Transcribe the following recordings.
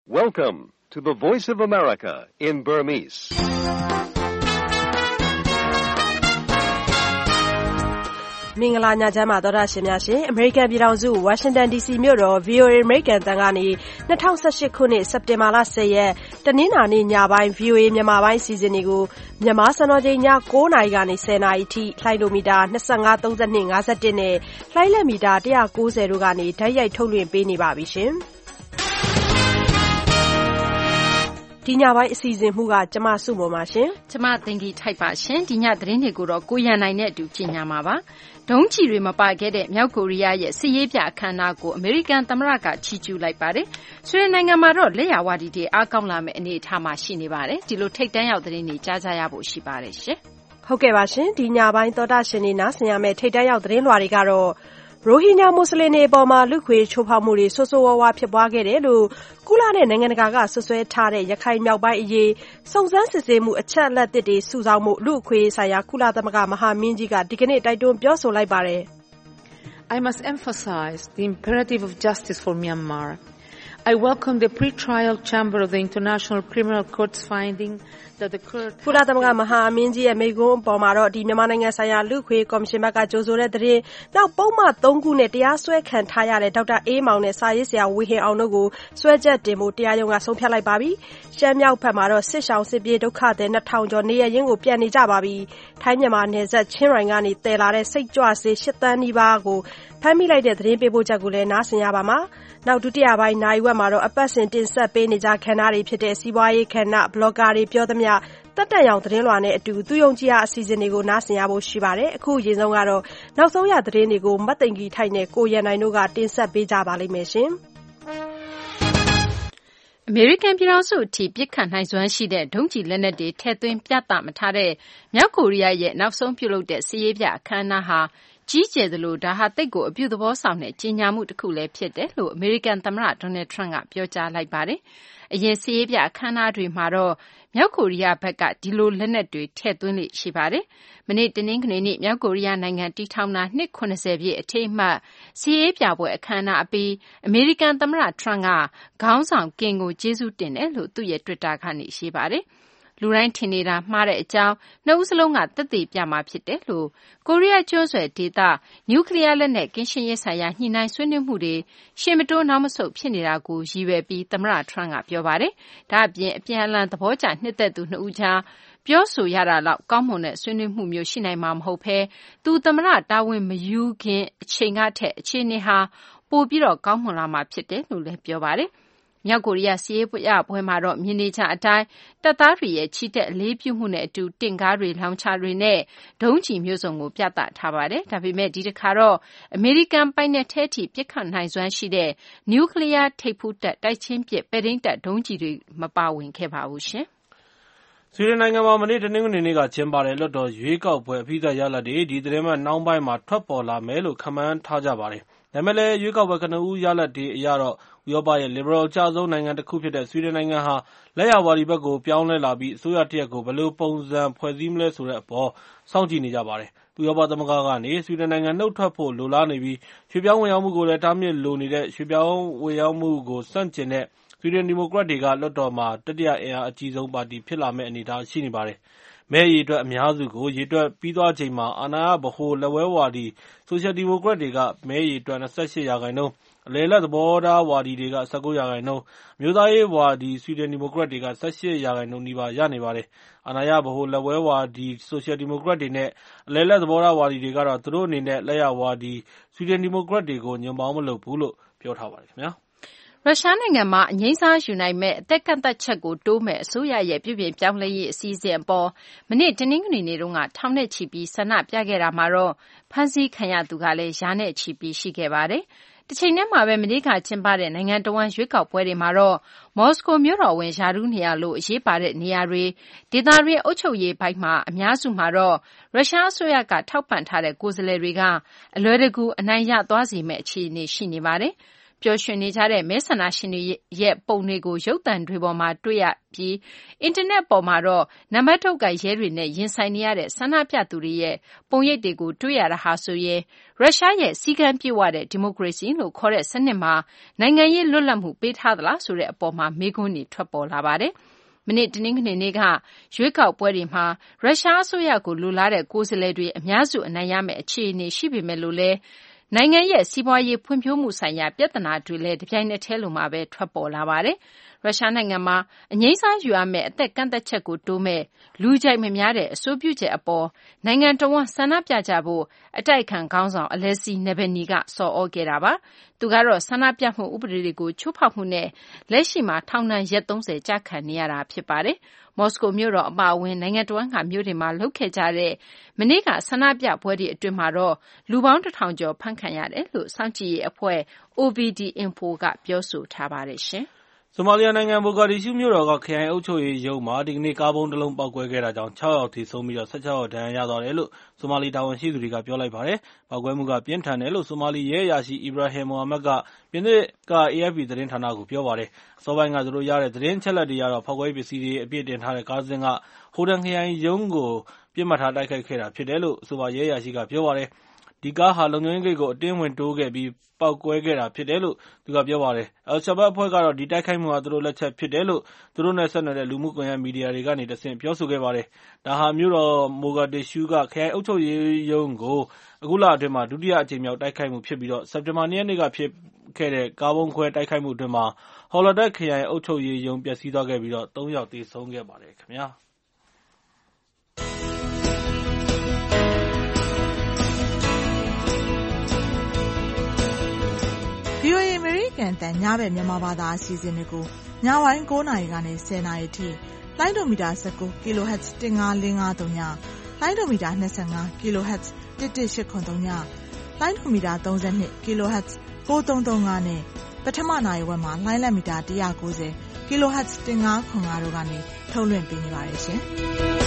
Welcome to the Voice of America in Burmese. ။မင်္ဂလာညချမ်းပါသောတာရှင်များရှင်။ American ပြည်ထောင်စု Washington DC မြို့တော် VOA American တန်ကနေ2018ခုနှစ်စက်တင်ဘာလ10ရက်တနင်္လာနေ့ညပိုင်း VOA မြန်မာပိုင်းအစီအစဉ်တွေကိုမြန်မာစံတော်ချိန်ည9:00နာရီကနေ10:00နာရီထိလှိုင်းလိုမီတာ25 32 51နဲ့လှိုင်းလက်မီတာ190တို့ကနေဓာတ်ရိုက်ထုတ်လွှင့်ပေးနေပါပြီရှင်။ဒီညပိုင်းအစီအစဉ်မှုကကျမစုမော်ပါရှင်။ကျမသင်္ကီထိုက်ပါရှင်။ဒီညသတင်းတွေကိုတော့ကိုရန်နိုင်နဲ့အတူကြင်ညာမှာပါ။ဒုံးကျည်တွေမပါခဲ့တဲ့မြောက်ကိုရီးယားရဲ့စစ်ရေးပြအခမ်းအနားကိုအမေရိကန်သမ္မတကချီးကျူးလိုက်ပါတယ်။ဆွေဒင်နိုင်ငံမှာတော့လက်ယာဝတီတွေအားကောင်းလာမယ့်အနေအထားမှာရှိနေပါတယ်။ဒီလိုထိတ်တန့်ရောက်သတင်းတွေကြားကြရဖို့ရှိပါတယ်ရှင်။ဟုတ်ကဲ့ပါရှင်။ဒီညပိုင်းသောတာရှင်တွေနားဆင်ရမယ့်ထိတ်တန့်ရောက်သတင်းလွှာတွေကတော့ရိုဟင်ဂျာမွတ်စလင်တွေအပေါ်မှာလူခွေချိုးဖောက်မှုတွေဆိုးဆိုးဝါးဝါဖြစ်ပွားခဲ့တယ်လို့ကုလနဲ့နိုင်ငံတကာကဆွဆွဲထားတဲ့ရခိုင်မြောက်ပိုင်းအရေးစုံစမ်းစစ်ဆေးမှုအချက်အလက်သစ်တွေစုဆောင်းမှုလူခွေဆိုင်ရာကုလသမဂ္ဂမဟာမင်းကြီးကဒီကနေ့တိုက်တွန်းပြောဆိုလိုက်ပါတယ် I must emphasize the imperative of justice for Myanmar. I welcome the pre-trial chamber of the International Criminal Court's finding that the court ကုလသမဂ္ဂမဟာမင်းကြီးရဲ့မိန့်ခွန်းအပေါ်မှာတော့ဒီမြန်မာနိုင်ငံဆိုင်ရာလူခွေကော်မရှင်ဘက်ကကြိုဆိုတဲ့သတင်းနောက်ပုံမှန်3ခုနဲ့တရားစွဲခံထားရတဲ့ဒေါက်တာအေးမောင်နဲ့စာရေးဆရာဝေဟင်အောင်တို့ကိုစွဲချက်တင်ဖို့တရားရုံးကဆုံးဖြတ်လိုက်ပါပြီ။ရှမ်းမြောက်ဘက်မှာတော့စစ်ဆောင်စစ်ပြေးဒုက္ခသည်2000ကျော်နေရရင်းကိုပြန်နေကြပါပြီ။ထိုင်းမြန်မာနယ်စပ်ချင်းရိုင်ကနေတည်လာတဲ့စိတ်ကြွဆေး8တန်းနီးပါးကိုဖမ်းမိလိုက်တဲ့သတင်းပေးပို့ချက်ကိုလည်းနားဆင်ရပါမှာ။နောက်ဒုတိယပိုင်းနိုင်ဝက်မှာတော့အပတ်စဉ်တင်ဆက်ပေးနေကြခန္ဓာတွေဖြစ်တဲ့စီးပွားရေးခန္ဓာဘလော့ဂါတွေပြောသမျှတက်တက်ရောင်သတင်းလွှာနဲ့အတူသူယုံကြည်ရာအစီအစဉ်တွေကိုနားဆင်ရဖို့ရှိပါတယ်။အခုအရင်ဆုံးကတော့နောက်ဆုံးရသတင်းတွေကိုမတ်သိင်္ဂီထိုက်နဲ့ကိုရန်နိုင်တို့ကတင်ဆက်ပေးကြပါလိမ့်မယ်ရှင်။အမေရိကန်ပြည်ထောင်စုအထိပြစ်ခတ်နိုင်စွမ်းရှိတဲ့ဒုံးကျည်လက်နက်တွေထည့်သွင်းပြသမထားတဲ့မြောက်ကိုရီးယားရဲ့နောက်ဆုံးပြုလုပ်တဲ့စစ်ရေးပြအခမ်းအနားဟာကြီးကျယ်သလိုဒါဟာတိတ်ကိုအပြုသဘောဆောင်တဲ့ကြီးညာမှုတစ်ခုလည်းဖြစ်တယ်လို့အမေရိကန်သမ္မတဒေါ်နယ်ထရန့်ကပြောကြားလိုက်ပါတယ်။အရင်စစ်ရေးပြအခမ်းအနားတွေမှာတော့မြောက်ကိုရီးယားဘက်ကဒီလိုလက်နက်တွေထည့်သွင်းလေ့ရှိပါတယ်။မနေ့တနင်္ဂနွေနေ့မြောက်ကိုရီးယားနိုင်ငံတည်ထောင်တာနှစ်80ပြည့်အထိမ်းအမှတ်စစ်ရေးပြပွဲအခမ်းအနားအပြီးအမေရိကန်သမ္မတထရန့်ကခေါင်းဆောင်ကင်ကိုကျေးဇူးတင်တယ်လို့သူ့ရဲ့ Twitter ကနေရေးပါတယ်။လူတိုင်းထင်နေတာမှားတဲ့အကြောင်းနှစ်ဦးစလုံးကသက်သေပြမှာဖြစ်တယ်လို့ကိုရီးယားကျွန်းဆွယ်ဒေသနျူကလ িয়ার လက်နက်ကင်းရှင်းရေးဆိုင်ရာညှိနှိုင်းဆွေးနွေးမှုတွေရှေ့မတိုးနောက်မဆုတ်ဖြစ်နေတာကိုရည်ရွယ်ပြီးသမ္မတထရန့်ကပြောပါတယ်။ဒါ့အပြင်အပြန်အလှန်သဘောကျနှစ်သက်သူနှစ်ဦးကြားပြောဆိုရတာလောက်ကောင်းမွန်တဲ့ဆွေးနွေးမှုမျိုးရှိနိုင်မှာမဟုတ်ဘဲသူသမ္မတတာဝန်မယူခင်အချိန်ကထက်အခြေအနေဟာပိုပြီးတော့ကောင်းမွန်လာမှာဖြစ်တယ်လို့လည်းပြောပါတယ်။မြောက်ကိုရီးယားစစ်ရေးပြပွဲမှာတော့မြင်နေကြအတိုင်းတပ်သားတွေရဲ့ချီတက်အလေးပြုမှုနဲ့အတူတင့်ကားတွေလောင်ချတွေနဲ့ဒုံးကျည်မျိုးစုံကိုပြသထားပါတယ်။ဒါပေမဲ့ဒီတစ်ခါတော့အမေရိကန်ပိုင်နက်ထဲထိပြစ်ခတ်နိုင်စွမ်းရှိတဲ့နျူကလ িয়ার ထိပ်ဖူးတပ်တိုက်ချင်းပစ်ပဲ့ထိန်းတပ်ဒုံးကျည်တွေမပါဝင်ခဲ့ပါဘူးရှင်။ဆွေဒင်နိုင်ငံမှာမနေ့တနင်္ဂနွေနေ့ကကျင်းပတဲ့လွှတ်တော်ရွေးကောက်ပွဲအပြီးသတ်ရလဒ်တွေဒီသတင်းမှနှောင်းပိုင်းမှာထွက်ပေါ်လာမယ်လို့ခန့်မှန်းထားကြပါတယ်။ဒါပေမဲ့လည်းရွေးကောက်ပွဲကနဦးရလဒ်တွေအရတော့ဥရောပရဲ့ Liberal အကျဆုံးနိုင်ငံတစ်ခုဖြစ်တဲ့ဆွီဒင်နိုင်ငံဟာလက်ယာဝါဒီဘက်ကိုပြောင်းလဲလာပြီးအစိုးရတစ်ရပ်ကိုဘယ်လိုပုံစံဖွဲ့စည်းမလဲဆိုတဲ့အပေါ်စောင့်ကြည့်နေကြပါတယ်။ဥရောပသမဂ္ဂကနေဆွီဒင်နိုင်ငံနှုတ်ထွက်ဖို့လိုလားနေပြီးရွှေ့ပြောင်းဝင်ရောက်မှုကိုလည်းတားမြစ်လိုနေတဲ့ရွှေ့ပြောင်းဝင်ရောက်မှုကိုဆန့်ကျင်တဲ့ဆွီဒင်ဒီမိုကရက်တွေကလွှတ်တော်မှာတတိယအင်အားအကြီးဆုံးပါတီဖြစ်လာမယ့်အနေအထားရှိနေပါတယ်။မဲရေတွက်အများစုကိုရေတွက်ပြီးသွားချိန်မှာအာဏာရဗဟိုလက်ဝဲဝါဒီဆိုရှယ်ဒီမိုကရက်တွေကမဲရေတွက်28%အလယ်အလတ်သဘောထားဝါဒီတွေက19%အမျိုးသားရေးဝါဒီဆွီဒင်ဒီမိုကရက်တွေက18%နီးပါးရနေပါတယ်။အာဏာရဗဟိုလက်ဝဲဝါဒီဆိုရှယ်ဒီမိုကရက်တွေနဲ့အလယ်အလတ်သဘောထားဝါဒီတွေကတော့သူတို့အနေနဲ့လက်ယာဝါဒီဆွီဒင်ဒီမိုကရက်တွေကိုညွှန်ပေါင်းမလုပ်ဘူးလို့ပြောထားပါတယ်ခင်ဗျာ။ရုရှားနိုင်ငံမှာအငြိမ်းစားယူနိုင်မဲ့အသက်ကန့်သက်ချက်ကိုတိုးမဲ့အစိုးရရဲ့ပြုပြင်ပြောင်းလဲရေးအစီအစဉ်အပေါ်မနေ့တနင်္ဂနွေနေ့တုန်းကထောင်နဲ့ချီပြီးဆန္ဒပြခဲ့တာမှာတော့ဖမ်းဆီးခံရသူကလည်းရာနဲ့ချီပြီးရှိခဲ့ပါတယ်။တစ်ချိန်တည်းမှာပဲမနေ့ကကျင်းပတဲ့နိုင်ငံတော်ဝန်ရွေးကောက်ပွဲတွေမှာတော့မော်စကိုမြို့တော်ဝင်ယာဒူးနေရာလို့အရေးပါတဲ့နေရာတွေဒေသတွင်းအုပ်ချုပ်ရေးပိုင်းမှာအများစုမှာတော့ရုရှားအစိုးရကထောက်ပံ့ထားတဲ့ကိုယ်စားလှယ်တွေကအလွယ်တကူအနိုင်ရသွားစေမဲ့အခြေအနေရှိနေပါတယ်။ပျော်ရွှင်နေကြတဲ့မဲဆန္ဒရှင်တွေရဲ့ပုံတွေကိုရုပ်သံတွေပေါ်မှာတွေ့ရပြီးအင်တာနက်ပေါ်မှာတော့နံပါတ်ထုတ်ကရဲတွေနဲ့ရင်ဆိုင်နေရတဲ့ဆန္ဒပြသူတွေရဲ့ပုံရိပ်တွေကိုတွေ့ရတာဟာဆိုရင်ရုရှားရဲ့စည်းကမ်းပြည့်ဝတဲ့ဒီမိုကရေစီလို့ခေါ်တဲ့စနစ်မှာနိုင်ငံရေးလွတ်လပ်မှုပေးထားသလားဆိုတဲ့အပေါ်မှာမေးခွန်းတွေထွက်ပေါ်လာပါတယ်။မနေ့တနင်္ဂနွေနေ့ကရွေးကောက်ပွဲတွေမှာရုရှားအစိုးရကိုလိုလားတဲ့ကိုယ်စားလှယ်တွေအများစုအနိုင်ရမယ့်အခြေအနေရှိပေမဲ့လို့လည်းနိုင်ငံရဲ့စီးပွားရေးဖွံ့ဖြိုးမှုဆိုင်ရာပြဿနာတွေလည်းတပြိုင်နက်တည်းလိုမှာပဲထွက်ပေါ်လာပါတယ်။ရုရှားနိုင်ငံမှာအငြိမ်းစားယူရမယ့်အသက်ကန့်သက်ချက်ကိုတိုးမဲ့လူကြိုက်မများတဲ့အဆိုပြုချက်အပေါ်နိုင်ငံတော်ဝန်ဆန္ဒပြကြဖို့အတိုက်ခံခေါင်းဆောင် Alexei Navalny ကဆော်ဩခဲ့တာပါ။သူကတော့ဆန္ဒပြမှုဥပဒေတွေကိုချိုးဖောက်မှုနဲ့လက်ရှိမှာထောင်ဒဏ်ရက်30ကျခံနေရတာဖြစ်ပါတယ်။မော်စကိုမြို့တော်အပါအဝင်နိုင်ငံတော်ဝန်ကမြို့တွေမှာလုပ်ခဲ့ကြတဲ့မနေ့ကဆန္ဒပြပွဲတွေအတွင်းမှာတော့လူပေါင်း1000ကျော်ဖမ်းခံရတယ်လို့စောင့်ကြည့်ရေးအဖွဲ့ OVD-Info ကပြောဆိုထားပါတယ်ရှင်။ဆိုမာလီယာနိုင်ငံမိုဂါဒစ်ရှူးမြို့တော်ကခရိုင်အုပ်ချုပ်ရေးရုံးမှာဒီကနေ့ကားဘုံတစ်လုံးပေါက်ကွဲခဲ့တာကြောင့်6ယောက်သေဆုံးပြီး16ယောက်ဒဏ်ရာရသွားတယ်လို့ဆိုမာလီတာဝန်ရှိသူတွေကပြောလိုက်ပါတယ်။ပေါက်ကွဲမှုကပြင်းထန်တယ်လို့ဆိုမာလီရဲအရာရှိအီဘရာဟင်မိုဟာမက်ကပြင်သစ်က AFP သတင်းဌာနကိုပြောပါတယ်။အစောပိုင်းကသူတို့ရတဲ့သတင်းအချက်အလက်တွေကတော့ဖောက်ခွဲရေးပစ္စည်းတွေအပြည့်တင်ထားတဲ့ကားစဉ်ကဟိုဒန်ခရိုင်ရုံးကိုပြစ်မှတ်ထားတိုက်ခိုက်ခဲ့တာဖြစ်တယ်လို့ဆိုပါရဲအရာရှိကပြောပါတယ်။ဒီကားဟာလုံခြုံရေးဂိတ်ကိုအတင်းဝင်တိုးခဲ့ပြီးပေါက်ကွဲခဲ့တာဖြစ်တယ်လို့သူကပြောပါတယ်။ Al-Shabaab အဖွဲ့ကတော့ဒီတိုက်ခိုက်မှုဟာသူတို့လက်ချက်ဖြစ်တယ်လို့သူတို့နဲ့ဆက်နွယ်တဲ့လူမှုကွန်ရက်မီဒီယာတွေကနေတဆင့်ပြောဆိုခဲ့ပါတယ်။ဒါဟာမြို့တော်မိုဂါဒစ်ရှူးကခရိုင်အုပ်ချုပ်ရေးရုံးကိုအခုလအတွင်းမှာဒုတိယအကြိမ်မြောက်တိုက်ခိုက်မှုဖြစ်ပြီးစက်တင်ဘာ2ရက်နေ့ကဖြစ်ခဲ့တဲ့ကားဘုံခွဲတိုက်ခိုက်မှုအတွင်းမှာဟော်လဒက်ခရိုင်အုပ်ချုပ်ရေးရုံးပျက်စီးသွားခဲ့ပြီး3ယောက်သေဆုံးခဲ့ပါတယ်ခင်ဗျာ။ VOA အမေရိကန်တန်ညဘက်မြန်မာဘာသာအစီအစဉ်တွေကိုညပိုင်း9နာရီကနေ10နာရီထိလိုင်းဒိုမီတာ19 kHz 15553ညလိုင်းဒိုမီတာ25 kHz 11883ညလိုင်းဒိုမီတာ32 kHz 9335နဲ့ပထမနာရီဝက်မှာလိုင်းလက်မီတာ190 kHz 1505တို့ကနေထုတ်လွှင့်ပေးနေပါတယ်ရှင်။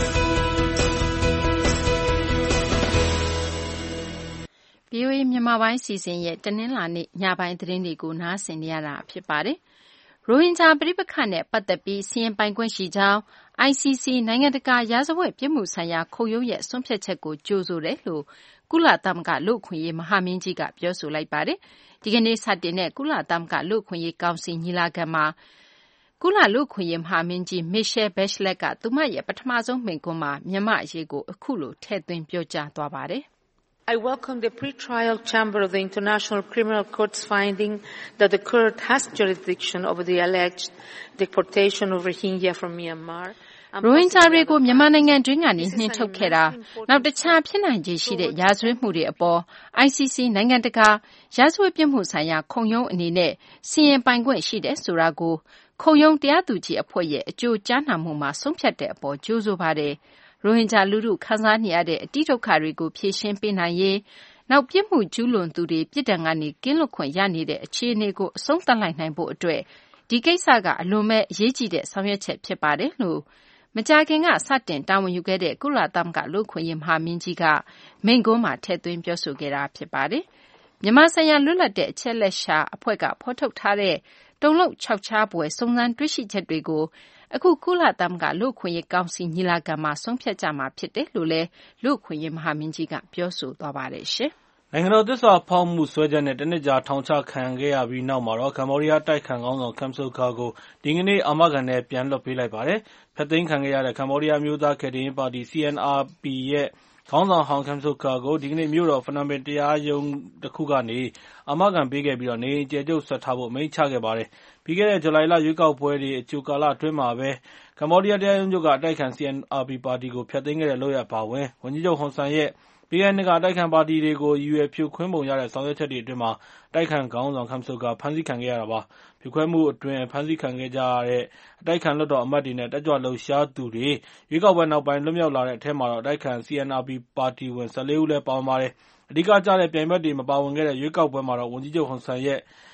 VOA မြန်မာပိုင်းစီစဉ်ရဲ့တနင်္လာနေ့ညပိုင်းသတင်းတွေကိုနားဆင်နေရတာဖြစ်ပါတယ်။ရိုဟင်ဂျာပဋိပက္ခနဲ့ပတ်သက်ပြီးစီရင်ပိုင်ခွင့်ရှိကြောင်း ICC နိုင်ငံတကာရာဇဝတ်ပြစ်မှုဆိုင်ရာခုံရုံးရဲ့ဆုံးဖြတ်ချက်ကိုကြိုဆိုတယ်လို့ကုလသမဂ္ဂလူ့အခွင့်အရေးမဟာမင်းကြီးကပြောဆိုလိုက်ပါတယ်။ဒီကနေ့စတင်တဲ့ကုလသမဂ္ဂလူ့အခွင့်အရေးကောင်စီညီလာခံမှာကုလလူ့အခွင့်အရေးမဟာမင်းကြီး Michelle Bachelet ကသူမရဲ့ပထမဆုံးမိန့်ခွန်းမှာမြန်မာအရေးကိုအခုလိုထည့်သွင်းပြောကြားသွားပါတယ်။ I welcome the pre-trial chamber of the International Criminal Court's finding that the court has jurisdiction over the alleged deportation of Rohingya from Myanmar. ရိုဟင်ဂျာတွေကိုမြန်မာနိုင်ငံတွင်းကနေနှင်ထုတ်ခဲ့တာနောက်တခြားဖြစ်နိုင်ခြေရှိတဲ့ရာဇဝတ်မှုတွေအပေါ် ICC နိုင်ငံတကာရာဇဝတ်ပြစ်မှုဆိုင်ရာခုံရုံးအနေနဲ့စီရင်ပိုင်ခွင့်ရှိတယ်ဆိုတာကိုခုံရုံးတရားသူကြီးအဖွဲ့ရဲ့အကျိုးကြားနာမှုမှာဆုံးဖြတ်တဲ့အပေါ်ကြိုးဆိုပါတယ်။ရိုဟင်ဂျာလူထုခံစားနေရတဲ့အတိဒုက္ခတွေကိုဖြေရှင်းပေးနိုင်ရေးနောက်ပြစ်မှုကျူးလွန်သူတွေပြစ်ဒဏ်ကနေကင်းလွတ်ခွင့်ရနေတဲ့အခြေအနေကိုအဆုံးသတ်လိုက်နိုင်ဖို့အတွက်ဒီကိစ္စကအလွန်ပဲအရေးကြီးတဲ့ဆောင်ရွက်ချက်ဖြစ်ပါတယ်လို့မကြာခင်ကစတင်တာဝန်ယူခဲ့တဲ့ကုလသမဂ္ဂလူ့အခွင့်အရေးမဟာမင်းကြီးကမိန့်ခွန်းမှာထည့်သွင်းပြောဆိုခဲ့တာဖြစ်ပါတယ်။မြန်မာဆိုင်ရာလွတ်လပ်တဲ့အချက်လက်ရှာအဖွဲ့ကဖော်ထုတ်ထားတဲ့တုံ့လောက်ခြောက်ခြားပွဲစုံစမ်းတွေ့ရှိချက်တွေကိုအခုကုလသမဂ္ဂလူ့အခွင့်အရေးကောင်စီညီလာခံမှာဆုံးဖြတ်ကြမှာဖြစ်တယ်လို့လည်းလူ့အခွင့်အရေးမဟာမင်းကြီးကပြောဆိုသွားပါတယ်ရှင်။နိုင်ငံတော်သစ္စာဖောက်မှုစွဲချက်နဲ့တနစ်ကြာထောင်ချခံခဲ့ရပြီးနောက်မှာတော့ကမ္ဘောဒီးယားတိုက်ခံခေါင်းဆောင် Kem Sokha ကိုဒီကနေ့အာမခံနဲ့ပြန်လွှတ်ပေးလိုက်ပါတယ်။ဖျက်သိမ်းခံခဲ့ရတဲ့ကမ္ဘောဒီးယားမျိုးသားကယ်တင်ရေးပါတီ CNRP ရဲ့ခေါင်းဆောင်ဟောင်း Kem Sokha ကိုဒီကနေ့မြို့တော်ဖနွမ်ပင်တရားရုံးတစ်ခုကနေအာမခံပေးခဲ့ပြီးနေအိမ်အကျယ်ချုပ်ဆက်ထားဖို့အမိန့်ချခဲ့ပါတယ်။ပြီးခဲ့တဲ့ဇူလိုင်လရွေးကောက်ပွဲတွေအကြိုကာလအတွင်းမှာပဲကမ္ဘောဒီးယားတရားရုံးချုပ်ကအတိုက်ခံ CNRP ပါတီကိုဖျက်သိမ်းခဲ့တဲ့လုပ်ရပ်အပါအဝင်ဝန်ကြီးချုပ်ဟွန်ဆန်ရဲ့ပြီးခဲ့တဲ့နှစ်ကအတိုက်ခံပါတီတွေကိုရည်ရွယ်ဖြိုခွင်းပုံရတဲ့ဆောင်ရွက်ချက်တွေအတွင်းမှာတိုက်ခံခေါင်းဆောင် Kem Sokha ဖမ်းဆီးခံခဲ့ရတာပါ။ဖြိုခွဲမှုအတွင်းဖမ်းဆီးခံခဲ့ကြရတဲ့အတိုက်ခံလွှတ်တော်အမတ်တွေနဲ့တက်ကြွလှုပ်ရှားသူတွေရွေးကောက်ပွဲနောက်ပိုင်းလွတ်မြောက်လာတဲ့အထဲမှာတော့အတိုက်ခံ CNRP ပါတီဝင်14ဦးလည်းပါဝင်ပါတယ်။အဓိကကျတဲ့ပြိုင်ဘက်တွေမပါဝင်ခဲ့တဲ့ရွေးကောက်ပွဲမှာတော့ဝန်ကြီးချုပ်ဟွန်ဆန်ရဲ့က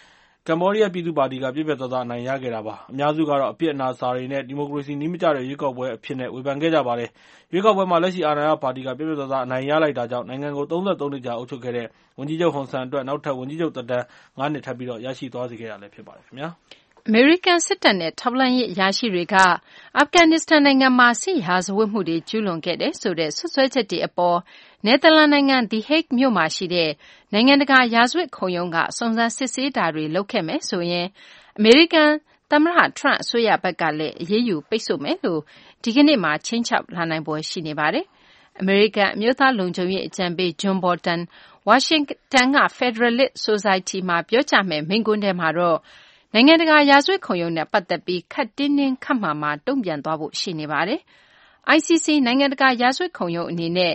ကမ္ဘောဒီးယားပြည်သူ့ပါတီကပြည့်ပြည့်သားသားအနိုင်ရခဲ့တာပါ။ အများစုကတော့အပြစ်အနာစာတွေနဲ့ဒီမိုကရေစီနည်းမကျတဲ့ရွေးကောက်ပွဲအဖြစ်နဲ့ဝေဖန်ခဲ့ကြပါတယ်။ရွေးကောက်ပွဲမှာလက်ရှိအာဏာရပါတီကပြည့်ပြည့်သားသားအနိုင်ရလိုက်တာကြောင့်နိုင်ငံကို33နှစ်ကြာအုပ်ချုပ်ခဲ့တဲ့ဝန်ကြီးချုပ်ဟွန်ဆန်အတွက်နောက်ထပ်ဝန်ကြီးချုပ်သက်တမ်း9နှစ်ထပ်ပြီးရရှိသွားစေခဲ့တာလည်းဖြစ်ပါတယ်ခင်ဗျာ။အမေရိကန်စစ်တပ်နဲ့ထောက်လှမ်းရေးအရာရှိတွေကအာဖဂန်နစ္စတန်နိုင်ငံမှာစစ်ရာဇဝတ်မှုတွေကျူးလွန်ခဲ့တယ်ဆိုတဲ့စွပ်စွဲချက်တွေအပေါ်နယ်သာလန်နိုင်ငံ The Hague မြို့မှာရှိတဲ့နိုင်ငံတကာရာဇဝတ်ခုံရုံးကစုံစမ်းစစ်ဆေးတာတွေလုပ်ခဲ့မယ်ဆိုရင်အမေရိကန်သမ္မတ Trump အစိုးရဘက်ကလည်းအရေးယူပိတ်ဆို့မယ်လို့ဒီကနေ့မှာခြိမ်းခြောက်လာနိုင်ဖွယ်ရှိနေပါတယ်။အမေရိကန်အမျိုးသားလုံခြုံရေးအကြံပေး John Bolton ဝါရှင်တန်က Federalist Society မှာပြောကြားမယ့်မိန့်ခွန်းထဲမှာတော့နိုင်ငံတကာရာဇဝတ်ခုံရုံးနဲ့ပတ်သက်ပြီးခပ်တင်းတင်းခပ်မာမာတုံ့ပြန်သွားဖို့ရှိနေပါတယ်။ ICC နိုင်ငံတကာရာဇဝတ်ခုံရုံးအနေနဲ့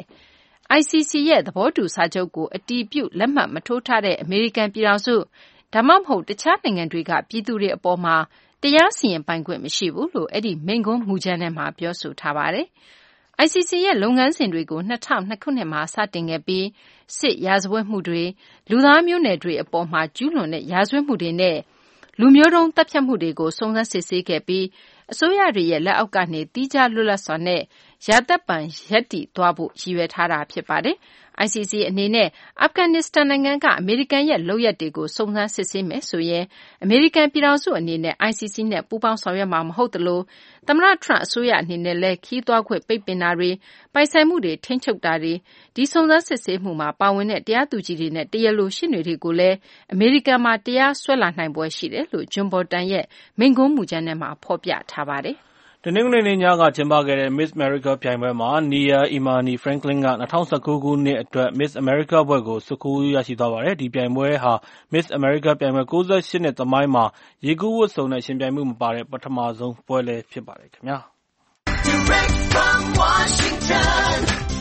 ICC ရဲ့သဘောတူစာချုပ်ကိုအတည်ပြုလက်မှတ်မထိုးထားတဲ့အမေရိကန်ပြည်ထောင်စုဒါမှမဟုတ်တခြားနိုင်ငံတွေကပြည်သူတွေအပေါ်မှာတရားစီရင်ပိုင်ခွင့်မရှိဘူးလို့အဲ့ဒီမိန့်ခွန်းမူကြမ်းထဲမှာပြောဆိုထားပါတယ်။ ICC ရဲ့လုပ်ငန်းစဉ်တွေကို2002ခုနှစ်မှာစတင်ခဲ့ပြီးစစ်ရာဇဝတ်မှုတွေလူသားမျိုးနွယ်တွေအပေါ်မှာကျူးလွန်တဲ့ရာဇဝတ်မှုတွေနဲ့လူမျိုးတုံးသတ်ဖြတ်မှုတွေကိုစုံစမ်းစစ်ဆေးခဲ့ပြီးအစိုးရတွေရဲ့လက်အောက်ကနေသီးခြားလွတ်လပ်စွာနဲ့ရာသက်ပန်ရပ်တည်သွားဖို့ရည်ရွယ်ထားတာဖြစ်ပါတယ်။ ICC အနေနဲ့အာဖဂန်နစ္စတန်နိုင်ငံကအမေရိကန်ရဲ့လုပ်ရပ်တွေကိုစုံစမ်းစစ်ဆေးမယ်ဆိုရင်အမေရိကန်ပြည်ထောင်စုအနေနဲ့ ICC နဲ့ပူးပေါင်းဆောင်ရွက်မှာမဟုတ်သလိုသမ္မတ Trump အစိုးရအနေနဲ့လည်းခီးသွားခွင့်ပိတ်ပင်တာတွေပိုင်ဆိုင်မှုတွေထိန်းချုပ်တာတွေဒီစုံစမ်းစစ်ဆေးမှုမှာပါဝင်တဲ့တရားသူကြီးတွေနဲ့တရားလိုရှေ့နေတွေကိုလည်းအမေရိကန်မှာတရားစွဲလာနိုင်ပွဲရှိတယ်လို့ John Bolton ရဲ့မိန့်ခွန်းမူကြမ်းထဲမှာဖော်ပြထားပါတယ်။တနင်္ဂနွေနေ့ညကကျင်းပခဲ့တဲ့ Miss America ပြိုင်ပွဲမှာ Nia Imani Franklin က2019ခုနှစ်အတွက် Miss America ဘွဲ့ကိုဆွတ်ခူးရရှိသွားပါတယ်။ဒီပြိုင်ပွဲဟာ Miss America ပြိုင်ပွဲ98နှစ်သမိုင်းမှာရေကူးဝတ်စုံနဲ့ရှင်ပြိုင်မှုမပါတဲ့ပထမဆုံးပွဲလည်းဖြစ်ပါတယ်ခင်ဗျာ။ Direct from Washington,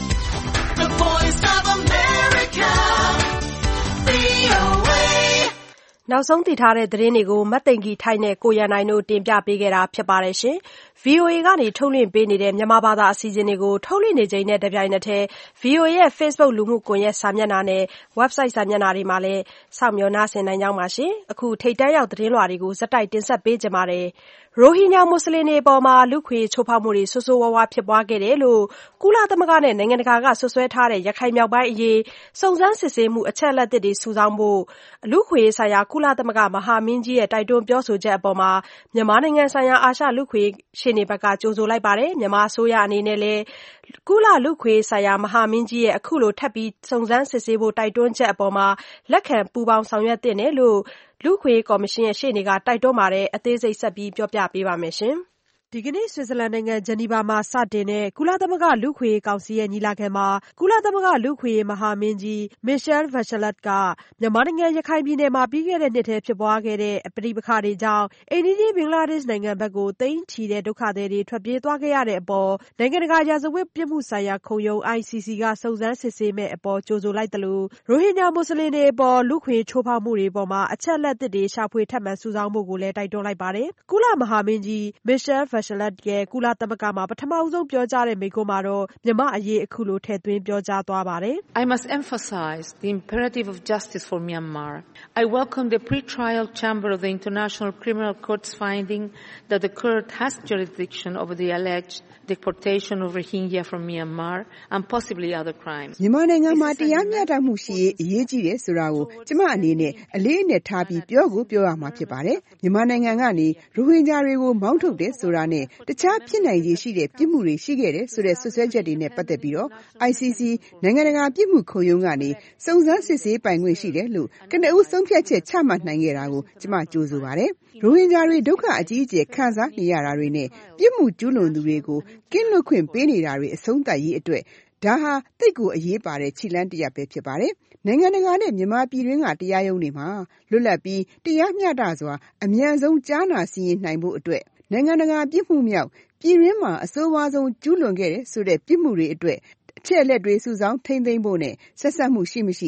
the Voice of America, VOAနောက်ဆုံးသိထားတဲ့သတင်းတွေကိုမတ်သိင်္ဂီထိုက်နဲ့ကိုရန်နိုင်တို့တင်ပြပေးခဲ့တာဖြစ်ပါတယ်ရှင်။ VOA ကနေထုတ်လွှင့်ပေးနေတဲ့မြန်မာဘာသာအစီအစဉ်တွေကိုထုတ်လွှင့်နေချိန်နဲ့တပြိုင်နက်တည်း VOA ရဲ့ Facebook လူမှုကွန်ရက်စာမျက်နှာနဲ့ Website စာမျက်နှာတွေမှာလည်းစောင့်မျှော်နှားဆင်နိုင်ကြပါရှင်။အခုထိပ်တန်းရောက်သတင်းလွှာတွေကိုဇက်တိုက်တင်ဆက်ပေးကြပါမယ်။ရိုဟင်ဂျာမွတ်စလင်တွေအပေါ်လူ့ခွင့်ချိုးဖောက်မှုတွေဆိုးဆိုးဝါးဝါးဖြစ်ပွားခဲ့တယ်လို့ကုလသမဂ္ဂနဲ့နိုင်ငံတကာကစွပ်စွဲထားတဲ့ရခိုင်မြောက်ပိုင်းအရေးစုံစမ်းစစ်ဆေးမှုအချက်အလက်သစ်တွေစုဆောင်းဖို့လူ့ခွင့်ဆိုင်ရာကုလသမဂ္ဂမဟာမင်းကြီးရဲ့တိုက်တွန်းပြောဆိုချက်အပေါ်မြန်မာနိုင်ငံဆိုင်ရာအာရှလူ့ခွင့်ရှေ့နေဘက်ကကြိုဆိုလိုက်ပါတယ်။မြန်မာအစိုးရအနေနဲ့လည်းကုလလူ့ခွင့်ဆိုင်ရာမဟာမင်းကြီးရဲ့အခုလိုထပ်ပြီးစုံစမ်းစစ်ဆေးဖို့တိုက်တွန်းချက်အပေါ်လက်ခံပူးပေါင်းဆောင်ရွက်သင့်တယ်လို့လူ့ခွင့်ကော်မရှင်ရှေ့နေကတိုက်တွန်းပါတယ်။အသေးစိတ်ဆက်ပြီးပြောပြပေးပါမယ်ရှင်။ဒီကနေ့ဆွစ်ဇာလန်နိုင်ငံဂျနီဗာမှာစတင်တဲ့ကုလသမဂ္ဂလူ့ခွင့်ရေးကောင်စီရဲ့ညီလာခံမှာကုလသမဂ္ဂလူ့ခွင့်ရေးမဟာမင်းကြီး Michelle Bachelet ကမြန်မာနိုင်ငံရခိုင်ပြည်နယ်မှာပြီးခဲ့တဲ့နှစ်ထဲဖြစ်ပွားခဲ့တဲ့ပဋိပက္ခတွေကြောင့်အိမ်နီးချင်းဘင်္ဂလားဒေ့ရှ်နိုင်ငံဘက်ကိုသိန်းချီတဲ့ဒုက္ခသည်တွေထွက်ပြေးသွားခဲ့ရတဲ့အပေါ်နိုင်ငံတကာရာဇဝတ်ပြစ်မှုဆိုင်ရာခုံရုံး ICC ကစုံစမ်းစစ်ဆေးမယ့်အပေါ်ကြိုဆိုလိုက်သလိုရိုဟင်ဂျာမွတ်စလင်တွေအပေါ်လူ့ခွင့်ချိုးဖောက်မှုတွေအပေါ်အချက်အလက်သစ်တွေရှာဖွေထပ်မံစုဆောင်းဖို့ကိုလည်းတိုက်တွန်းလိုက်ပါတယ်။ကုလမဟာမင်းကြီး Michelle Bachelet ရဲ့ကုလသမဂ္ဂမှာပထမဆုံးပြောကြားတဲ့မိန့်ခွန်းမှာတော့မြန်မာအရေးအခုလိုထည့်သွင်းပြောကြားသွားပါတယ်။ I must emphasize the imperative of justice for Myanmar. I welcome the pre-trial chamber of the International Criminal Court's finding that the court has jurisdiction over the alleged deportation of Rohingya from Myanmar and possibly other crimes. မြန်မာနိုင်ငံမှာတရားမျှတမှုရှိရေးအရေးကြီးတယ်ဆိုတာကိုကျမအနေနဲ့အလေးအနက်ထားပြီးပြောရမှာဖြစ်ပါတယ်။မြန်မာနိုင်ငံကနေရိုဟင်ဂျာတွေကိုမောင်းထုတ်တယ်ဆိုတာနဲ့တခြားဖြစ်နိုင်ခြေရှိတဲ့ပြစ်မှုတွေရှိခဲ့တယ်ဆိုတဲ့ဆွဆွဲချက်တွေနဲ့ပတ်သက်ပြီးတော့ ICC နိုင်ငံတကာပြစ်မှုခုံရုံးကနေစုံစမ်းစစ်ဆေးပိုင်ခွင့်ရှိတယ်လို့ကနဦးဆုံးဖြတ်ချက်ချမှတ်နိုင်ခဲ့တာကိုကျမကြိုဆိုပါတယ်။ရိုဟင်ဂျာတွေဒုက္ခအကြီးအကျယ်ခံစားနေရတာတွေနဲ့ပြစ်မှုကျူးလွန်သူတွေကိုကင်းလွတ်ခွင့်ပေးနေတာတွေအဆုံးသတ်ရေးအတွက်ဒါဟာသိပ်ကိုအရေးပါတဲ့ခြေလှမ်းတစ်ရပ်ပဲဖြစ်ပါတယ်။နိုင်ငံတကာနဲ့မြန်မာပြည်တွင်းကတရားရုံးတွေမှာလွတ်လပ်ပြီးတရားမျှတစွာအမြန်ဆုံးကြားနာစီရင်နိုင်ဖို့အတွက်နိုင်ငံတကာပြစ်မှုမြောက်ပြည်တွင်းမှာအဆိုးဝါးဆုံးကျူးလွန်ခဲ့တဲ့ဆိုတဲ့ပြစ်မှုတွေအတွက်အချက်အလက်တွေစုဆောင်းထိန်းသိမ်းဖို့နဲ့ဆက်စပ်မှုရှိမရှိ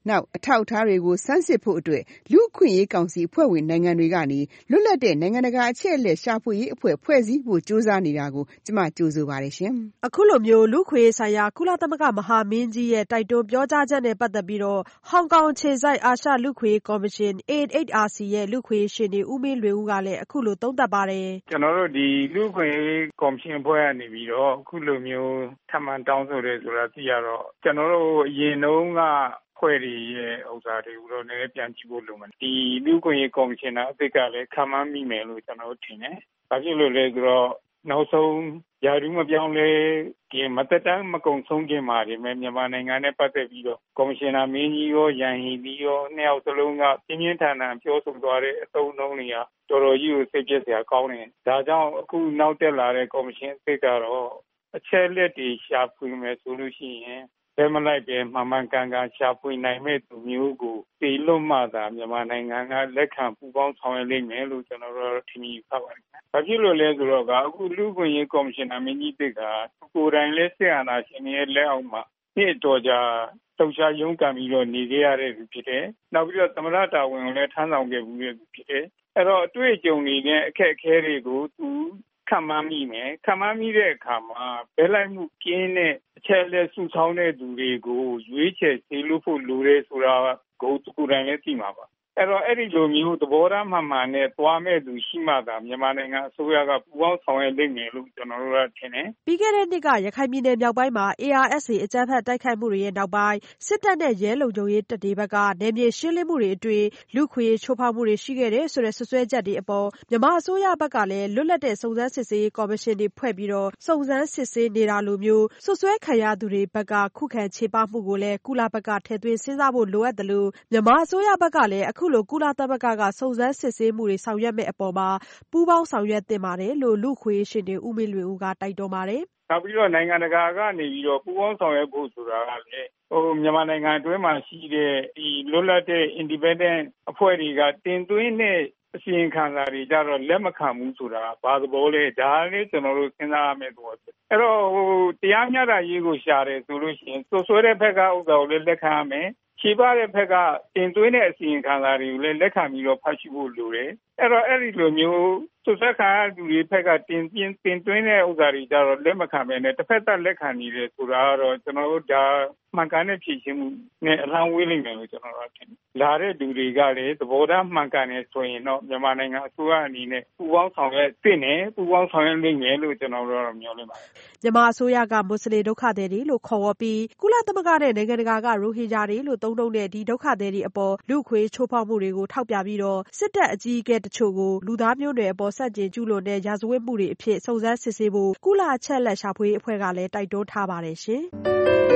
နောက်အထောက်အထားတွေကိုစမ်းစစ်ဖို့အတွက်လူ့အခွင့်အရေးကောင်စီအဖွဲ့ဝင်နိုင်ငံတွေကနေလွတ်လပ်တဲ့နိုင်ငံတကာအချက်အလက်ရှာဖွေရေးအဖွဲ့ဖွဲ့စည်းဖို့ကြိုးစားနေတာကိုကျမကြိုဆိုပါတယ်ရှင်။အခုလိုမျိုးလူ့အခွင့်အရေးဆိုင်ရာကုလသမဂ္ဂမဟာမင်းကြီးရဲ့တိုက်တွန်းပြောကြားချက်နဲ့ပတ်သက်ပြီးတော့ဟောင်ကောင်အခြေစိုက်အာရှလူ့အခွင့်အရေးကော်မရှင် AHRC ရဲ့လူ့အခွင့်အရေးရှေ့နေဦးမင်းလွင်ဦးကလည်းအခုလိုသုံးသပ်ပါတယ်။ကျွန်တော်တို့ဒီလူ့အခွင့်အရေးကော်မရှင်အဖွဲ့ကနေပြီးတော့အခုလိုမျိုးထပ်မံတောင်းဆိုတယ်ဆိုတာသိရတော့ကျွန်တော်တို့အရင်တုန်းကဖွဲ့ရရဲ့ဥစ္စာတွေကိုတော့လည်းပြန်ကြည့်ဖို့လိုမယ်။ဒီလူ့အခွင့်အရေးကော်မရှင်အသစ်ကလည်းခံမှန်းမိမယ်လို့ကျွန်တော်တို့ထင်တယ်။ဘာဖြစ်လို့လဲဆိုတော့နောက်ဆုံးရာထူးမပြောင်းလဲခင်မသက်တမ်းမကုန်ဆုံးခင်မှာဒီမဲ့မြန်မာနိုင်ငံနဲ့ပတ်သက်ပြီးတော့ကော်မရှင်နာမင်းကြီးရောရန်ဟီပြီးရောနှစ်ယောက်စလုံးကပြင်းပြင်းထန်ထန်ပြောဆိုသွားတဲ့အသုံးအနှုန်းတွေကတော်တော်ကြီးကိုစိတ်ပြည့်စရာကောင်းတယ်။ဒါကြောင့်အခုနောက်တက်လာတဲ့ကော်မရှင်အသစ်ကတော့အချက်လက်တွေရှာဖွေမယ်ဆိုလို့ရှိရင်ဘယ်မလိုက်ပဲမှန်ကန်ကန်ရှာဖွေနိုင်မဲ့သူမျိုးကိုတည်လွတ်မှသာမြန်မာနိုင်ငံကလက်ခံပူးပေါင်းဆောင်ရွက်လိမ့်မယ်လို့ကျွန်တော်တို့ထင်မြင်ထားပါတယ်။ဘာဖြစ်လို့လဲဆိုတော့အခုလူ့အခွင့်အရေးကော်မရှင်နာမင်းကြီးကကိုယ်တိုင်လက်ဆက်အာဏာရှင်ရဲ့လက်အောက်မှာနှစ်တော်ကြာလှုပ်ရှားရုန်းကန်ပြီးတော့နေခဲ့ရတဲ့သူဖြစ်တယ်။နောက်ပြီးတော့သမ္မတတာဝန်ကိုလည်းထမ်းဆောင်ခဲ့မှုရဲ့သူဖြစ်တယ်။အဲ့တော့အတွေ့အကြုံတွေနဲ့အခက်အခဲတွေကိုသူခံမှန်းမိမယ်။ခံမှန်းမိတဲ့အခါမှာဘယ်လိုက်မှုကင်းတဲ့အချက်လက်စုဆောင်းတဲ့သူတွေကိုရွေးချယ်စေလို့ဖို့လိုတယ်ဆိုတာကိုသူကိုယ်တိုင်လည်းသိမှာပါ။အဲ့တော့အဲ့ဒီလိုမျိုးသဘောထားမှန်မှန်နဲ့သွားမဲ့သူရှိမှသာမြန်မာနိုင်ငံအစိုးရကပူးပေါင်းဆောင်ရွက်လိမ့်မယ်လို့ကျွန်တော်တို့ကထင်တယ်။ပြီးခဲ့တဲ့နှစ်ကရခိုင်ပြည်နယ်မြောက်ပိုင်းမှာ ARSA အကြမ်းဖက်တိုက်ခိုက်မှုတွေရဲ့နောက်ပိုင်းစစ်တပ်နဲ့ရဲလုံခြုံရေးတပ်တွေဘက်ကနယ်မြေရှင်းလင်းမှုတွေအတွင်းလူ့အခွင့်အရေးချိုးဖောက်မှုတွေရှိခဲ့တယ်ဆိုတဲ့စွပ်စွဲချက်တွေအပေါ်မြန်မာအစိုးရဘက်ကလည်းလွတ်လပ်တဲ့စုံစမ်းစစ်ဆေးရေးကော်မရှင်တွေဖွဲ့ပြီးတော့စုံစမ်းစစ်ဆေးနေတာလိုမျိုးစွပ်စွဲခံရသူတွေဘက်ကခုခံချေပမှုကိုလည်းကုလဘက်ကထည့်သွင်းစဉ်းစားဖို့လိုအပ်တယ်လို့မြန်မာအစိုးရဘက်ကလည်းအခုလိုကုလသမဂ္ဂကစုံစမ်းစစ်ဆေးမှုတွေဆောင်ရွက်မဲ့အပေါ်မှာပူးပေါင်းဆောင်ရွက်သင့်ပါတယ်လို့လူ့အခွင့်အရေးရှေ့နေဦးမင်းလွင်ဦးကတိုက်တွန်းပါတယ်။နောက်ပြီးတော့နိုင်ငံတကာကနေပြီးတော့ပူးပေါင်းဆောင်ရွက်ဖို့ဆိုတာကလည်းမြန်မာနိုင်ငံအတွင်းမှာရှိတဲ့ဒီလွတ်လပ်တဲ့ independent အဖွဲ့တွေကတင်သွင်းတဲ့အစီရင်ခံစာတွေကြတော့လက်မခံဘူးဆိုတာဘာသဘောလဲဒါလည်းကျွန်တော်တို့စဉ်းစားရမယ့်သဘောဖြစ်။အဲ့တော့တရားမျှတရေးကိုရှာတယ်ဆိုလို့ရှိရင်စွပ်စွဲတဲ့ဘက်ကဥစ္စာကိုလည်းလက်ခံရမယ်။ခြေပတဲ့ဘက်ကတင်သွင်းတဲ့အစီရင်ခံစာတွေကိုလည်းလက်ခံပြီးတော့ဖတ်ရှုဖို့လိုတယ်။အဲ့တော့အဲ့ဒီလိုမျိုးစွပ်စွဲခံရသူတွေဘက်ကတင်သွင်းတဲ့ဥစ္စာတွေကြတော့လက်မခံပဲနဲ့တစ်ဖက်သက်လက်ခံနေတယ်ဆိုတာကတော့ကျွန်တော်တို့ဒါမှန်ကန်တဲ့ဖြည့်ရှင်းမှုနဲ့အလံဝေးလိမ့်မယ်လို့ကျွန်တော်တို့ထင်တယ်။လာတဲ့သူတွေကလည်းသဘောထားမှန်ကန်တယ်ဆိုရင်တော့မြန်မာနိုင်ငံအစိုးရအနေနဲ့ပူးပေါင်းဆောင်ရွက်သင့်တယ်ပူးပေါင်းဆောင်ရွက်နိုင်မယ်လို့ကျွန်တော်တို့မျှော်လင့်ပါတယ်။မြန်မာအစိုးရကမွတ်စလင်ဒုက္ခသည်တွေလို့ခေါ်ဝေါ်ပြီးကုလသမဂ္ဂနဲ့နိုင်ငံတကာကရိုဟင်ဂျာတွေလို့သုံးနှုန်းတဲ့ဒီဒုက္ခသည်တွေအပေါ်လူ့အခွင့်အရေးချိုးဖောက်မှုတွေကိုထောက်ပြပြီးတော့စစ်တပ်အကြီးအကဲတချို့ကိုလူသားမျိုးနွယ်အပေါ်ဆန့်ကျင်ကျူးလွန်တဲ့ရာဇဝတ်မှုတွေအဖြစ်စုံစမ်းစစ်ဆေးဖို့ကုလအချက်အလက်ရှာဖွေရေးအဖွဲ့ကလည်းတိုက်တွန်းထားပါတယ်ရှင်။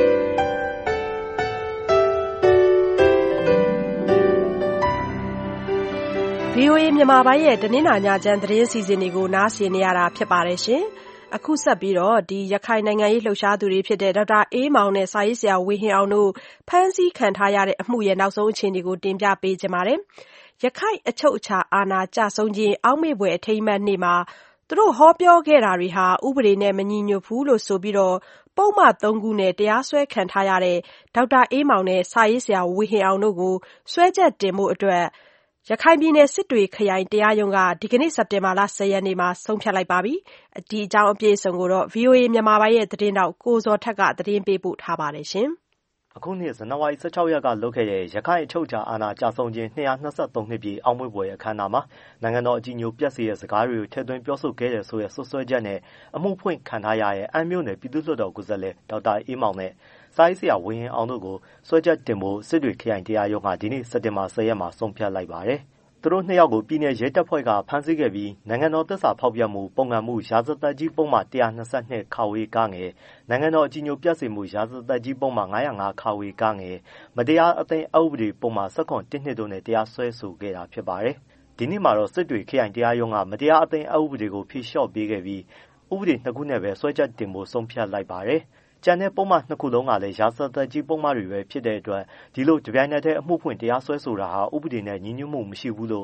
VOA မြန်မာပိုင်းရဲ့တနင်္လာညချမ်းသတင်းစီစဉ်တွေကိုနားဆင်နေရတာဖြစ်ပါတယ်ရှင်။အခုဆက်ပြီးတော့ရခိုင်နိုင်ငံရေးလှုပ်ရှားသူတွေဖြစ်တဲ့ဒေါက်တာအေးမောင်နဲ့စာရေးဆရာဝေဟင်အောင်တို့ဖမ်းဆီးခံထားရတဲ့အမှုရဲ့နောက်ဆုံးအခြေအနေကိုတင်ပြပေးချင်ပါတယ်။ရခိုင်အချုပ်အခြာအာဏာကျဆုံးခြင်းအောက်မေ့ဖွယ်အထိမ်းအမှတ်နေ့မှာသူတို့ဟောပြောခဲ့တာတွေဟာဥပဒေနဲ့မညီညွတ်ဘူးလို့ဆိုပြီးတော့ပုဒ်မ 3 ခုနဲ့တရားစွဲခံထားရတဲ့ဒေါက်တာအေးမောင်နဲ့စာရေးဆရာဝေဟင်အောင်တို့ကိုစွဲချက်တင်ဖို့အတွက်ရခိုင်ပြည်နယ်စစ်တွေခရိုင်တရားရုံးကဒီကနေ့စက်တင်ဘာလ 10 ရက်နေ့မှာဆုံးဖြတ်လိုက်ပါပြီ။ဒီအကြောင်းအပြည့်အစုံကိုတော့ VOA မြန်မာပိုင်းရဲ့သတင်းတောက်ကိုဇော်ထက်ကသတင်းပေးပို့ထားပါတယ်ရှင်။အခုနှစ်ဇန်နဝါရီ16ရက်ကလုပ်ခဲ့တဲ့ရခိုင်အချုပ်အခြာအာဏာကျဆုံးခြင်း223နှစ်ပြည့်အောက်မေ့ဖွယ်အခမ်းအနားမှာနိုင်ငံတော်အကြီးအကျယ်ပြည့်စည်တဲ့စကားတွေကိုထည့်သွင်းပြောဆိုခဲ့တဲ့ဆိုတဲ့ဆွဆွဲချက်နဲ့အမှုဖွင့်ခံထားရတဲ့အမ်းမြို့နယ်ပြည်သူ့လွှတ်တော်ကိုယ်စားလှယ်ဒေါက်တာအေးမောင်နဲ့စာရေးဆရာဝေဟင်အောင်တို့ကိုစွဲချက်တင်ဖို့စစ်တွေခရိုင်တရားရုံးကဒီနေ့စက်တင်ဘာ 10 ရက်မှာဆုံးဖြတ်လိုက်ပါတယ်။သူတို့နှစ်ယောက်ကိုပြည်နယ်ရဲတပ်ဖွဲ့ကဖမ်းဆီးခဲ့ပြီးနိုင်ငံတော်သစ္စာဖောက်ပြမှုပုံကံမှုရာဇသတ်ကြီးပုံမှန်122ခဝေကငယ်နိုင်ငံတော်အကြီးအကျယ်ပြည့်စုံမှုရာဇသတ်ကြီးပုံမှန်905ခဝေကငယ်မတရားအသင်းအဥပဒေပုံမှန်17နှစ်တို့နဲ့တရားစွဲဆိုခဲ့တာဖြစ်ပါတယ်။ဒီနေ့မှာတော့စစ်တွေခရိုင်တရားရုံးကမတရားအသင်းအဥပဒေကိုဖြေလျှော့ပေးခဲ့ပြီးဥပဒေ2ခုနဲ့ပဲစွဲချက်တင်ဖို့ဆုံးဖြတ်လိုက်ပါတယ်။ကျန်တဲ့ပုံမှန်2ခုလုံးကလည်းရာဇသက်ကြီးပုံမှန်တွေပဲဖြစ်တဲ့အတွက်ဒီလိုတပြိုင်နက်တည်းအမှုဖွင့်တရားစွဲဆိုတာဟာဥပဒေနဲ့ညီညွတ်မှုမရှိဘူးလို့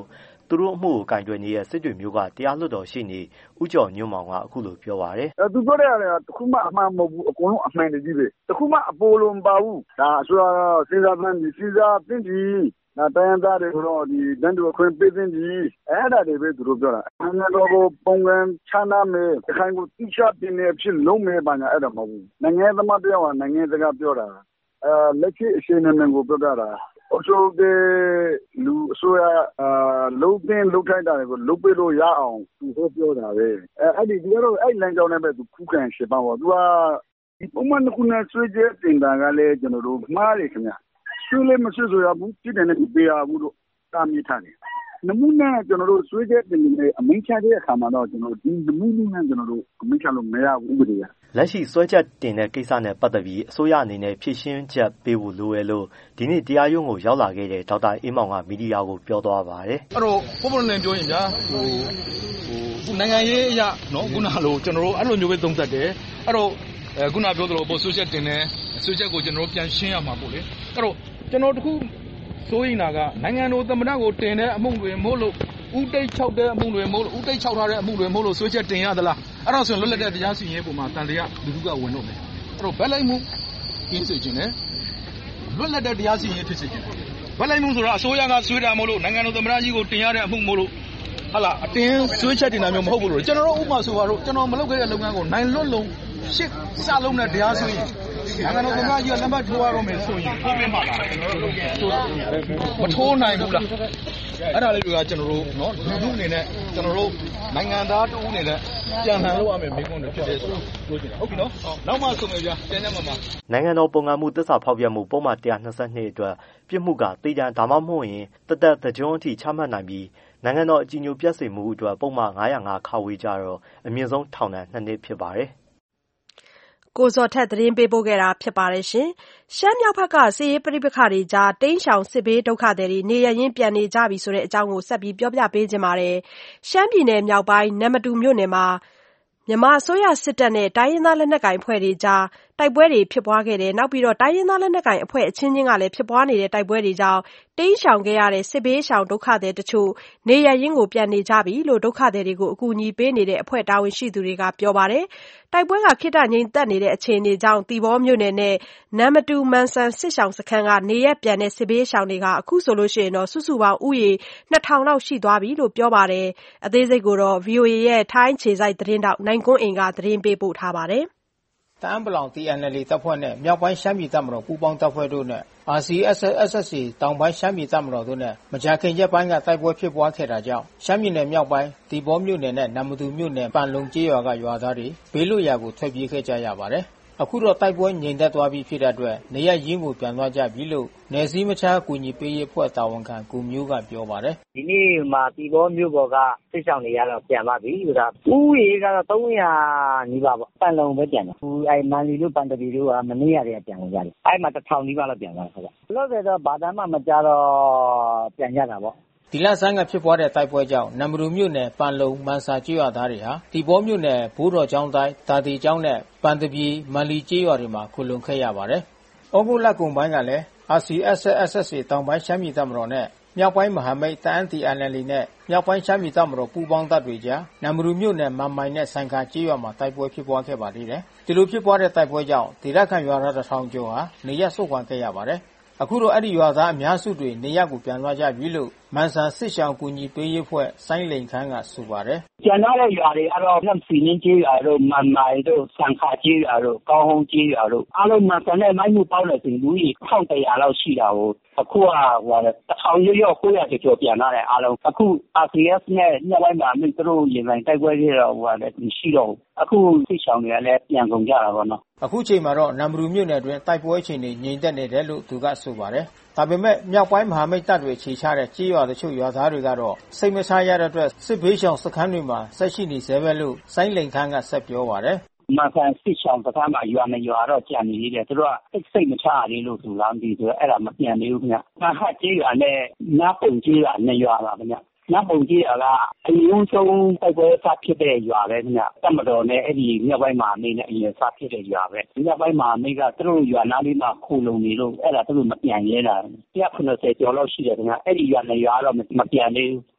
သူတို့အမှုကိုကင်တွယ်နေတဲ့စစ်တွေမျိုးကတရားလွှတ်တော်ရှိနေဦးကျော်ညွန့်မောင်ကအခုလိုပြောပါတယ်။သူပြောတဲ့အရာတခုမှအမှန်မဟုတ်ဘူးအကုန်လုံးအမှန်တည်းပဲ။တခုမှအပေါ်လုံးမပါဘူး။ဒါအစိုးရစဉ်းစားသင့်ပြီတိုင်းရင်းသားတွေကိုတော့တန်းတူအခွင့်ပေးသင့်ပြီအဲ့ဒါတွေပဲသူတို့ပြောတာ။နိုင်ငံတော်ကိုပုံစံချနာမယ်၊ခိုင်ကိုတိကျတင်နေဖြစ်လုံးမယ်ဘာညာအဲ့ဒါမဟုတ်ဘူး။နိုင်ငံသမားတယောက်ကနိုင်ငံစကားပြောတာလက်ရှိအခြေအနေကိုပြောတာ။အစိုးရလူအစိုးရလုံးတင်လုံးထိုက်တာတွေကိုလုံးပေးလို့ရအောင်သူပြောတာပဲအဲ့ဒီကတော့အဲ့လမ်းကြောင်းနဲ့ပဲသူခုခံရှင်းပါတော့သူကဒီပုံမှန်ခုနဲ့ဆွေးကြတင်တာကလည်းကျွန်တော်တို့မှားတယ်ခင်ဗျဆွေးလည်းမဆွေးဆိုရဘူးပြည်တယ်နဲ့ပေးရဘူးလို့တာမြစ်ထားတယ်နမူနာကျွန်တော်တို့ဆွေးကြတင်နေအမိန့်ချတဲ့အခါမှာတော့ကျွန်တော်ဒီနမူနာကျွန်တော်တို့အမိန့်ချလို့မရဘူးဥပဒေကလက်ရှိစွဲချက်တင်တဲ့ကိစ္စနဲ့ပတ်သက်ပြီးအစိုးရအနေနဲ့ဖြေရှင်းချက်ပေးဖို့လိုရလို့ဒီနေ့တရားရုံးကိုရောက်လာခဲ့တဲ့ဒေါက်တာအေးမောင်ကမီဒီယာကိုပြောသွားပါတယ်အဲ့တော့ပုံမှန်နဲ့ပြောရင်ဗျာခုနိုင်ငံရေးအရာနော်ခုနလိုကျွန်တော်တို့အဲ့လိုမျိုးပဲသုံးသပ်တယ်အဲ့တော့ခုနပြောသလိုဆွဲချက်တင်တယ်ဆွဲချက်ကိုကျွန်တော်တို့ပြန်ရှင်းရမှာပေါ့လေအဲ့တော့ကျွန်တော်တခုစိုးရိမ်တာကနိုင်ငံတော်သမ္မတကိုတင်တဲ့အမှုတွေမို့လို့ဦးတိတ်6တဲ့အမှုတွေမို့လို့ဦးတိတ်6ထားတဲ့အမှုတွေမို့လို့ဆွဲချက်တင်ရသလားအဲ့တော့ဆိုလွတ်လပ်တဲ့တရားစီရင်ရေးပုံမှာတန်တရားလူထုကဝင်တော့မယ်အဲ့တော့ဗက်လိုက်မှုကင်းစေခြင်းနဲ့လွတ်လပ်တဲ့တရားစီရင်ရေးဖြစ်စေခြင်းဗက်လိုက်မှုဆိုတာအစိုးရကဆွဲတာမို့လို့နိုင်ငံတော်သမ္မတကြီးကိုတင်ရတဲ့အမှုမို့လို့ဟာလာအတင်းဆွဲချက်တင်တာမျိုးမဟုတ်ဘူးလို့ကျွန်တော်တို့ဥပမာဆိုပါတော့ကျွန်တော်မလုပ်ခဲ့တဲ့လုပ်ငန်းကိုနိုင်လွတ်လုံးရှစ်စလုံးနဲ့တရားစွဲရင်နိုင်ငံတော်သမ္မတကြီးကလက်မှတ်ထိုးရတော့မယ်ဆိုရင်ထိုးပေးမှာလားမထိုးနိုင်ဘူးလားအဲ့ဒါလေးတွေကကျွန်တော်တို့နော်လူထုအနေနဲ့ကျွန်တော်တို့နိုင်ငံသားတူအနေနဲ့ပြန်လှန်လို့ရမယ်မိကုန်းတွေဖြစ်တယ်ဆိုပြောချင်တာဟုတ်ပြီနော်နောက်မှဆိုမယ်ဗျာပြန်ရမှာပါနိုင်ငံတော်ပုံကံမှုသစ္စာဖောက်ပြမှုပုံမှန်122အတွက်ပြစ်မှုကတေးကြံဒါမှမဟုတ်ရင်တသက်တကြွန်းအထိချမှတ်နိုင်ပြီးနိုင်ငံတော်အကြည်ညိုပျက်စေမှုအတွက်ပုံမှန်905ခါဝေးကြတော့အမြင့်ဆုံးထောင်ဒဏ်2နှစ်ဖြစ်ပါတယ်ကိုဇော်ထက်သတင်းပေးပို့ခဲ့တာဖြစ်ပါတယ်ရှင်။ရှမ်းမြောက်ဘက်ကစစ်ရေးပဋိပက္ခတွေကြားတိမ်းရှောင်စစ်ဘေးဒုက္ခသည်တွေနေရရင်ပြန်နေကြပြီဆိုတဲ့အကြောင်းကိုဆက်ပြီးပြောပြပေးခြင်းပါတယ်။ရှမ်းပြည်နယ်မြောက်ပိုင်းနမ္မတူမြို့နယ်မှာမြန်မာအစိုးရစစ်တပ်နဲ့တိုင်းရင်းသားလက်နက်ကိုင်အဖွဲ့တွေကြားတိုက်ပွဲတွေဖြစ်ပွားခဲ့တယ်။နောက်ပြီးတော့တိုင်းရင်းသားလက်နက်ကိုင်အဖွဲ့အချင်းချင်းကလည်းဖြစ်ပွားနေတဲ့တိုက်ပွဲတွေကြောင့်တိမ်းရှောင်ခဲ့ရတဲ့စစ်ဘေးရှောင်ဒုက္ခသည်တချို့နေရရင်ကိုပြန်နေကြပြီလို့ဒုက္ခသည်တွေကိုအကူအညီပေးနေတဲ့အဖွဲ့တာဝန်ရှိသူတွေကပြောပါတယ်။တိုက်ပွဲကခေတ္တငြိမ်သက်နေတဲ့အခြေအနေကြောင့်သီပေါမြို့နယ်နဲ့နမ္မတူမန်ဆန်စစ်ရှောင်စခန်းကနေရပြန်တဲ့စစ်ဘေးရှောင်တွေကအခုဆိုလို့ရှိရင်တော့စုစုပေါင်းဥယေ2000လောက်ရှိသွားပြီလို့ပြောပါတယ်။အသေးစိတ်ကိုတော့ VOA ရဲ့ထိုင်းခြေစိုက်သတင်းတောက်နိုင်ကွန်းအိမ်ကသတင်းပေးပို့ထားပါတယ်။တအံပလောင် TNLA တပ်ဖွဲ့နဲ့မြောက်ပိုင်းရှမ်းပြည်တပ်မတော်ပူးပေါင်းတပ်ဖွဲ့တို့နဲ့ RCSS/SSA တောင်ပိုင်းရှမ်းပြည်တပ်မတော်တို့နဲ့မကြာခင်ရက်ပိုင်းကတိုက်ပွဲဖြစ်ပွားခဲ့တာကြောင့်ရှမ်းပြည်နယ်မြောက်ပိုင်းသီပေါမြို့နယ်နဲ့နမ္မတူမြို့နယ်ပန်လုံကျေးရွာကရွာသားတွေဘေးလွတ်ရာကိုထွက်ပြေးခဲ့ကြရပါတယ်။အခုတော့တိုက်ပွဲငြိမ်သက်သွားပြီဖြစ်တဲ့အတွက်နေရရင်းကိုပြန်သွားကြပြီလို့နယ်စည်းမခြားအကူအညီပေးရေးအဖွဲ့တာဝန်ခံကိုမျိုးကပြောပါတယ်။ဒီနေ့မှာသီပေါမြို့ပေါ်ကစစ်ဆောင်တွေကတော့ပြန်ပါပြီဆိုတာဥယေကတော့300နီးပါးပေါ့ပန်လုံပဲပြန်တယ်။အဲမန်လီတို့ပန်တပီတို့ကမနေ့ကတည်းကပြန်ကြတယ်။အဲမှာ1000နီးပါးလောက်ပြန်သွားဟုတ်ကဲ့။လို့ဆိုတော့ဘာသာမှမကြတော့ပြန်ကြတာပေါ့ဒီလဆန်းကဖြစ်ပွားတဲ့တိုက်ပွဲကြောင့်နမ္မတူမြို့နယ်ပန်လုံမန်ဆာကျေးရွာသားတွေဟာဒီဘောမြို့နယ်ဘိုးတော်ကျောင်းတိုင်းတာတီကျောင်းနဲ့ပန်တပီမန်လီကျေးရွာတွေမှာခုလုံခဲ့ရပါတယ်။ဩဂုတ်လကုန်ပိုင်းကလည်း RCSS/SSA တောင်ပိုင်းရှမ်းပြည်တပ်မတော်နဲ့မြောက်ပိုင်းမဟာမိတ်တအန်း TNLA နဲ့မြောက်ပိုင်းရှမ်းပြည်တပ်မတော်ပူးပေါင်းတပ်တွေကြားနမ္မတူမြို့နယ်မန်မိုင်နဲ့ဆိုင်ခါကျေးရွာမှာတိုက်ပွဲဖြစ်ပွားခဲ့ပါသေးတယ်။ဒီလိုဖြစ်ပွားတဲ့တိုက်ပွဲကြောင့်ဒေသခံရွာသား1000ကျော်ဟာနေရပ်ဆုတ်ခွာခဲ့ရပါတယ်။အခုတော့အဲ့ဒီရွာသားအများစုတွေနေရပ်ကိုပြန်သွားကြပြီလို့မန်ဆန်စစ်ရှောင်ကူညီပေးရေးဖွဲ့စိုင်းလိန်ခန်းကဆိုပါတယ်ကျန်တဲ့ရွာတွေအဲ့တော့လက်စီနင်းကျေးရွာတို့မန်မိုင်တို့ဆန်ခါကျေးရွာတို့ကောင်းဟုံးကျေးရွာတို့အားလုံးမန်ဆန်နဲ့မိုင်းမှုပေါင်းတဲ့ဆိုလူကြီး1100လောက်ရှိတာကိုအခုကဟို1000ရော900ကျော်ပြန်လာတဲ့အားလုံးအခု RCS နဲ့ညပိုင်းမှာသူတို့ရင်ဆိုင်တိုက်ပွဲတွေတော့ဟိုလည်းရှိတော့အခုစစ်ရှောင်တွေကလည်းပြန်ကုန်ကြတာပေါ့နော်အခုချိန်မှာတော့နမ္မတူမြို့နယ်တွင်တိုက်ပွဲအခြေအနေငြိမ်သက်နေတယ်လို့သူကဆိုပါတယ်ဒါပေမဲ့မြောက်ပိုင်းမဟာမိတ်တပ်တွေခြေချတဲ့ကြေးရွာတချို့ရွာသားတွေကတော့စိတ်မချရတဲ့အတွက်စစ်ဘေးရှောင်စခန်းတွေမှာဆက်ရှိနေသေးပဲလို့စိုင်းလိန်ခန်းကဆက်ပြောပါတယ်မန်ဆန်စစ်ရှောင်စခန်းမှာရွာနဲ့ရွာတော့ကြံနေသေးတယ်သူတို့ကစိတ်မချရသေးလို့သူလားမသိဘူးအဲ့ဒါမပြန်သေးဘူးခင်ဗျ။ဟာဟာကြေးရွာနဲ့နားပုံကြေးရွာနဲ့ရွာပါခင်ဗျ။နားပုံကြေးရွာကအရင်ဆုံးတိုက်ပွဲစဖြစ်တဲ့ရွာပဲခင်ဗျ။တပ်မတော်နဲ့အဲ့ဒီမြောက်ပိုင်းမှာနေနဲ့အရင်စဖြစ်တဲ့ရွာပဲ။မြောက်ပိုင်းမှာမိကသူတို့ရွာနားလေးမှာခိုလုံနေလို့အဲ့ဒါသူတို့မပြန်ရဲတာ190ကျော်လောက်ရှိတယ်ခင်ဗျ။အဲ့ဒီရွာနဲ့ရွာတော့မပြန်သေးဘူး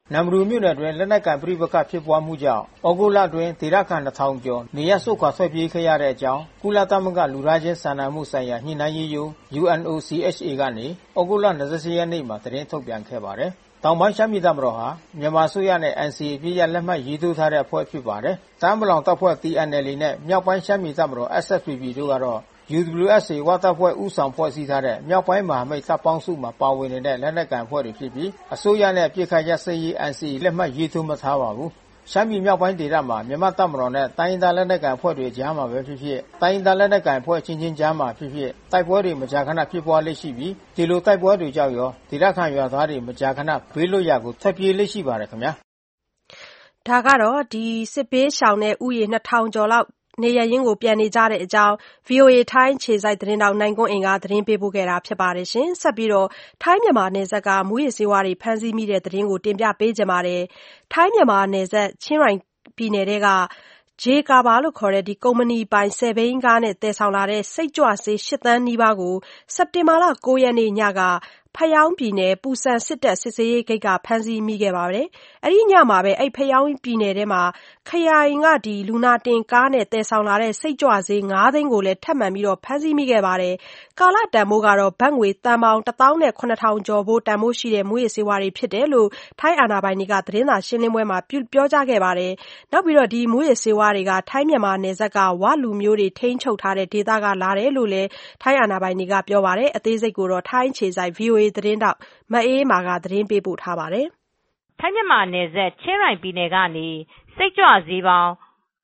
နမ္မတူမြို့နယ်တွင်လက်နက်ကိုင်ပဋိပက္ခဖြစ်ပွားမှုကြောင့်ဩဂုတ်လတွင်ဒေသခံ2000ကျော်နေရပ်စွန့်ခွာထွက်ပြေးခဲ့ရတဲ့အကြောင်းကုလသမဂ္ဂလူသားချင်းစာနာမှုဆိုင်ရာညှိနှိုင်းရေးရုံး UNOCHA ကနေဩဂုတ်လ28ရက်နေ့မှာသတင်းထုတ်ပြန်ခဲ့ပါတယ်။တောင်ပိုင်းရှမ်းပြည်တပ်မတော်ဟာမြန်မာအစိုးရနဲ့ NCA ပြည့်ရလက်မှတ်ရေးထိုးထားတဲ့အဖွဲ့ဖြစ်ပါတယ်။တမ်းမလောင်တပ်ဖွဲ့ TNLA နဲ့မြောက်ပိုင်းရှမ်းပြည်တပ်မတော် SSPP တို့ကတော့UWSA ဝတပ်ဖွဲ့ဦးဆောင်ဖွဲ့စည်းထားတဲ့မြောက်ပိုင်းမဟာမိတ်တပ်ပေါင်းစုမှာပါဝင်နေတဲ့လက်နက်ကိုင်အဖွဲ့တွေဖြစ်ပြီးအစိုးရနဲ့ပြည်ခိုင်ရပ်စဲရေး NCA လက်မှတ်ရေးထိုးမထားပါဘူး။ရှမ်းပြည်မြောက်ပိုင်းဒေသမှာမြန်မာတပ်မတော်နဲ့တိုင်းရင်းသားလက်နက်ကိုင်အဖွဲ့တွေကြားမှာပဲဖြစ်ဖြစ်တိုင်းရင်းသားလက်နက်ကိုင်အဖွဲ့ချင်းကြားမှာဖြစ်ဖြစ်တိုက်ပွဲတွေမကြာခဏဖြစ်ပွားလေ့ရှိပြီးဒီလိုတိုက်ပွဲတွေကြောင့်ရောဒေသခံရွာသားတွေမကြာခဏဘေးလွတ်ရာကိုထွက်ပြေးလေ့ရှိပါတယ်ခင်ဗျာ။ဒါကတော့ဒီစစ်ဘေးရှောင်တဲ့ဥယျာဉ်2000ကျော်လောက်နေရင်းကိုပြန်နေကြတဲ့အကြောင်း VOA ထိုင်းခြေစိုက်သတင်းတောက်နိုင်ကွန်းအင်ကသတင်းပေးပို့ခဲ့တာဖြစ်ပါတယ်ရှင်။ဆက်ပြီးတော့ထိုင်းမြန်မာနယ်စပ်ကမူရစ်စေဝါတွေဖမ်းဆီးမိတဲ့သတင်းကိုတင်ပြပေးကြပါမယ်။ထိုင်းမြန်မာနယ်စပ်ချင်းရိုင်ပြည်နယ်ကဂျေကာဘာလို့ခေါ်တဲ့ဒီကုမ္ပဏီပိုင်ဆယ်ဘိန်းကားနဲ့တည်ဆောင်လာတဲ့စိတ်ကြွဆေး8 သန်းနီးပါးကိုစက်တင်ဘာလ9ရက်နေ့ညကဖယောင်းပြည်နယ်ပူဆန်စစ်တပ်စစ်ဆေးရေးဂိတ်ကဖမ်းဆီးမိခဲ့ပါတယ်။အဲဒီညမှာပဲဖယောင်းပြည်နယ်ထဲမှာခရိုင်ကလူနာတင်ကားနဲ့တည်ဆောင်လာတဲ့စိတ်ကြွဆေး9 သိန်းကိုလည်းထပ်မံပြီးတော့ဖမ်းဆီးမိခဲ့ပါတယ်။ကာလတန်ဖိုးကတော့ဘတ်ငွေတန်ပေါင်1,700ကျော်ဖိုးတန်ဖိုးရှိတဲ့မူရစ်ဆေးဝါးတွေဖြစ်တယ်လို့ထိုင်းအာဏာပိုင်တွေကသတင်းစာရှင်းလင်းပွဲမှာပြောကြားခဲ့ပါတယ်။နောက်ပြီးတော့ဒီမူရစ်ဆေးဝါးတွေကထိုင်းမြန်မာနယ်စပ်ကဝလူမျိုးတွေထိန်းချုပ်ထားတဲ့ဒေသကလာတယ်လို့လည်းထိုင်းအာဏာပိုင်တွေကပြောပါတယ်။အသေးစိတ်ကိုတော့ထိုင်းခြေစိုက် VOAသတင်းတောက်မအေးမာကသတင်းပေးပို့ထားပါတယ်။ထိုင်းမြန်မာနယ်စပ်ချင်းရိုင်ပြည်နယ်ကနေစိတ်ကြွဆေးပေါင်း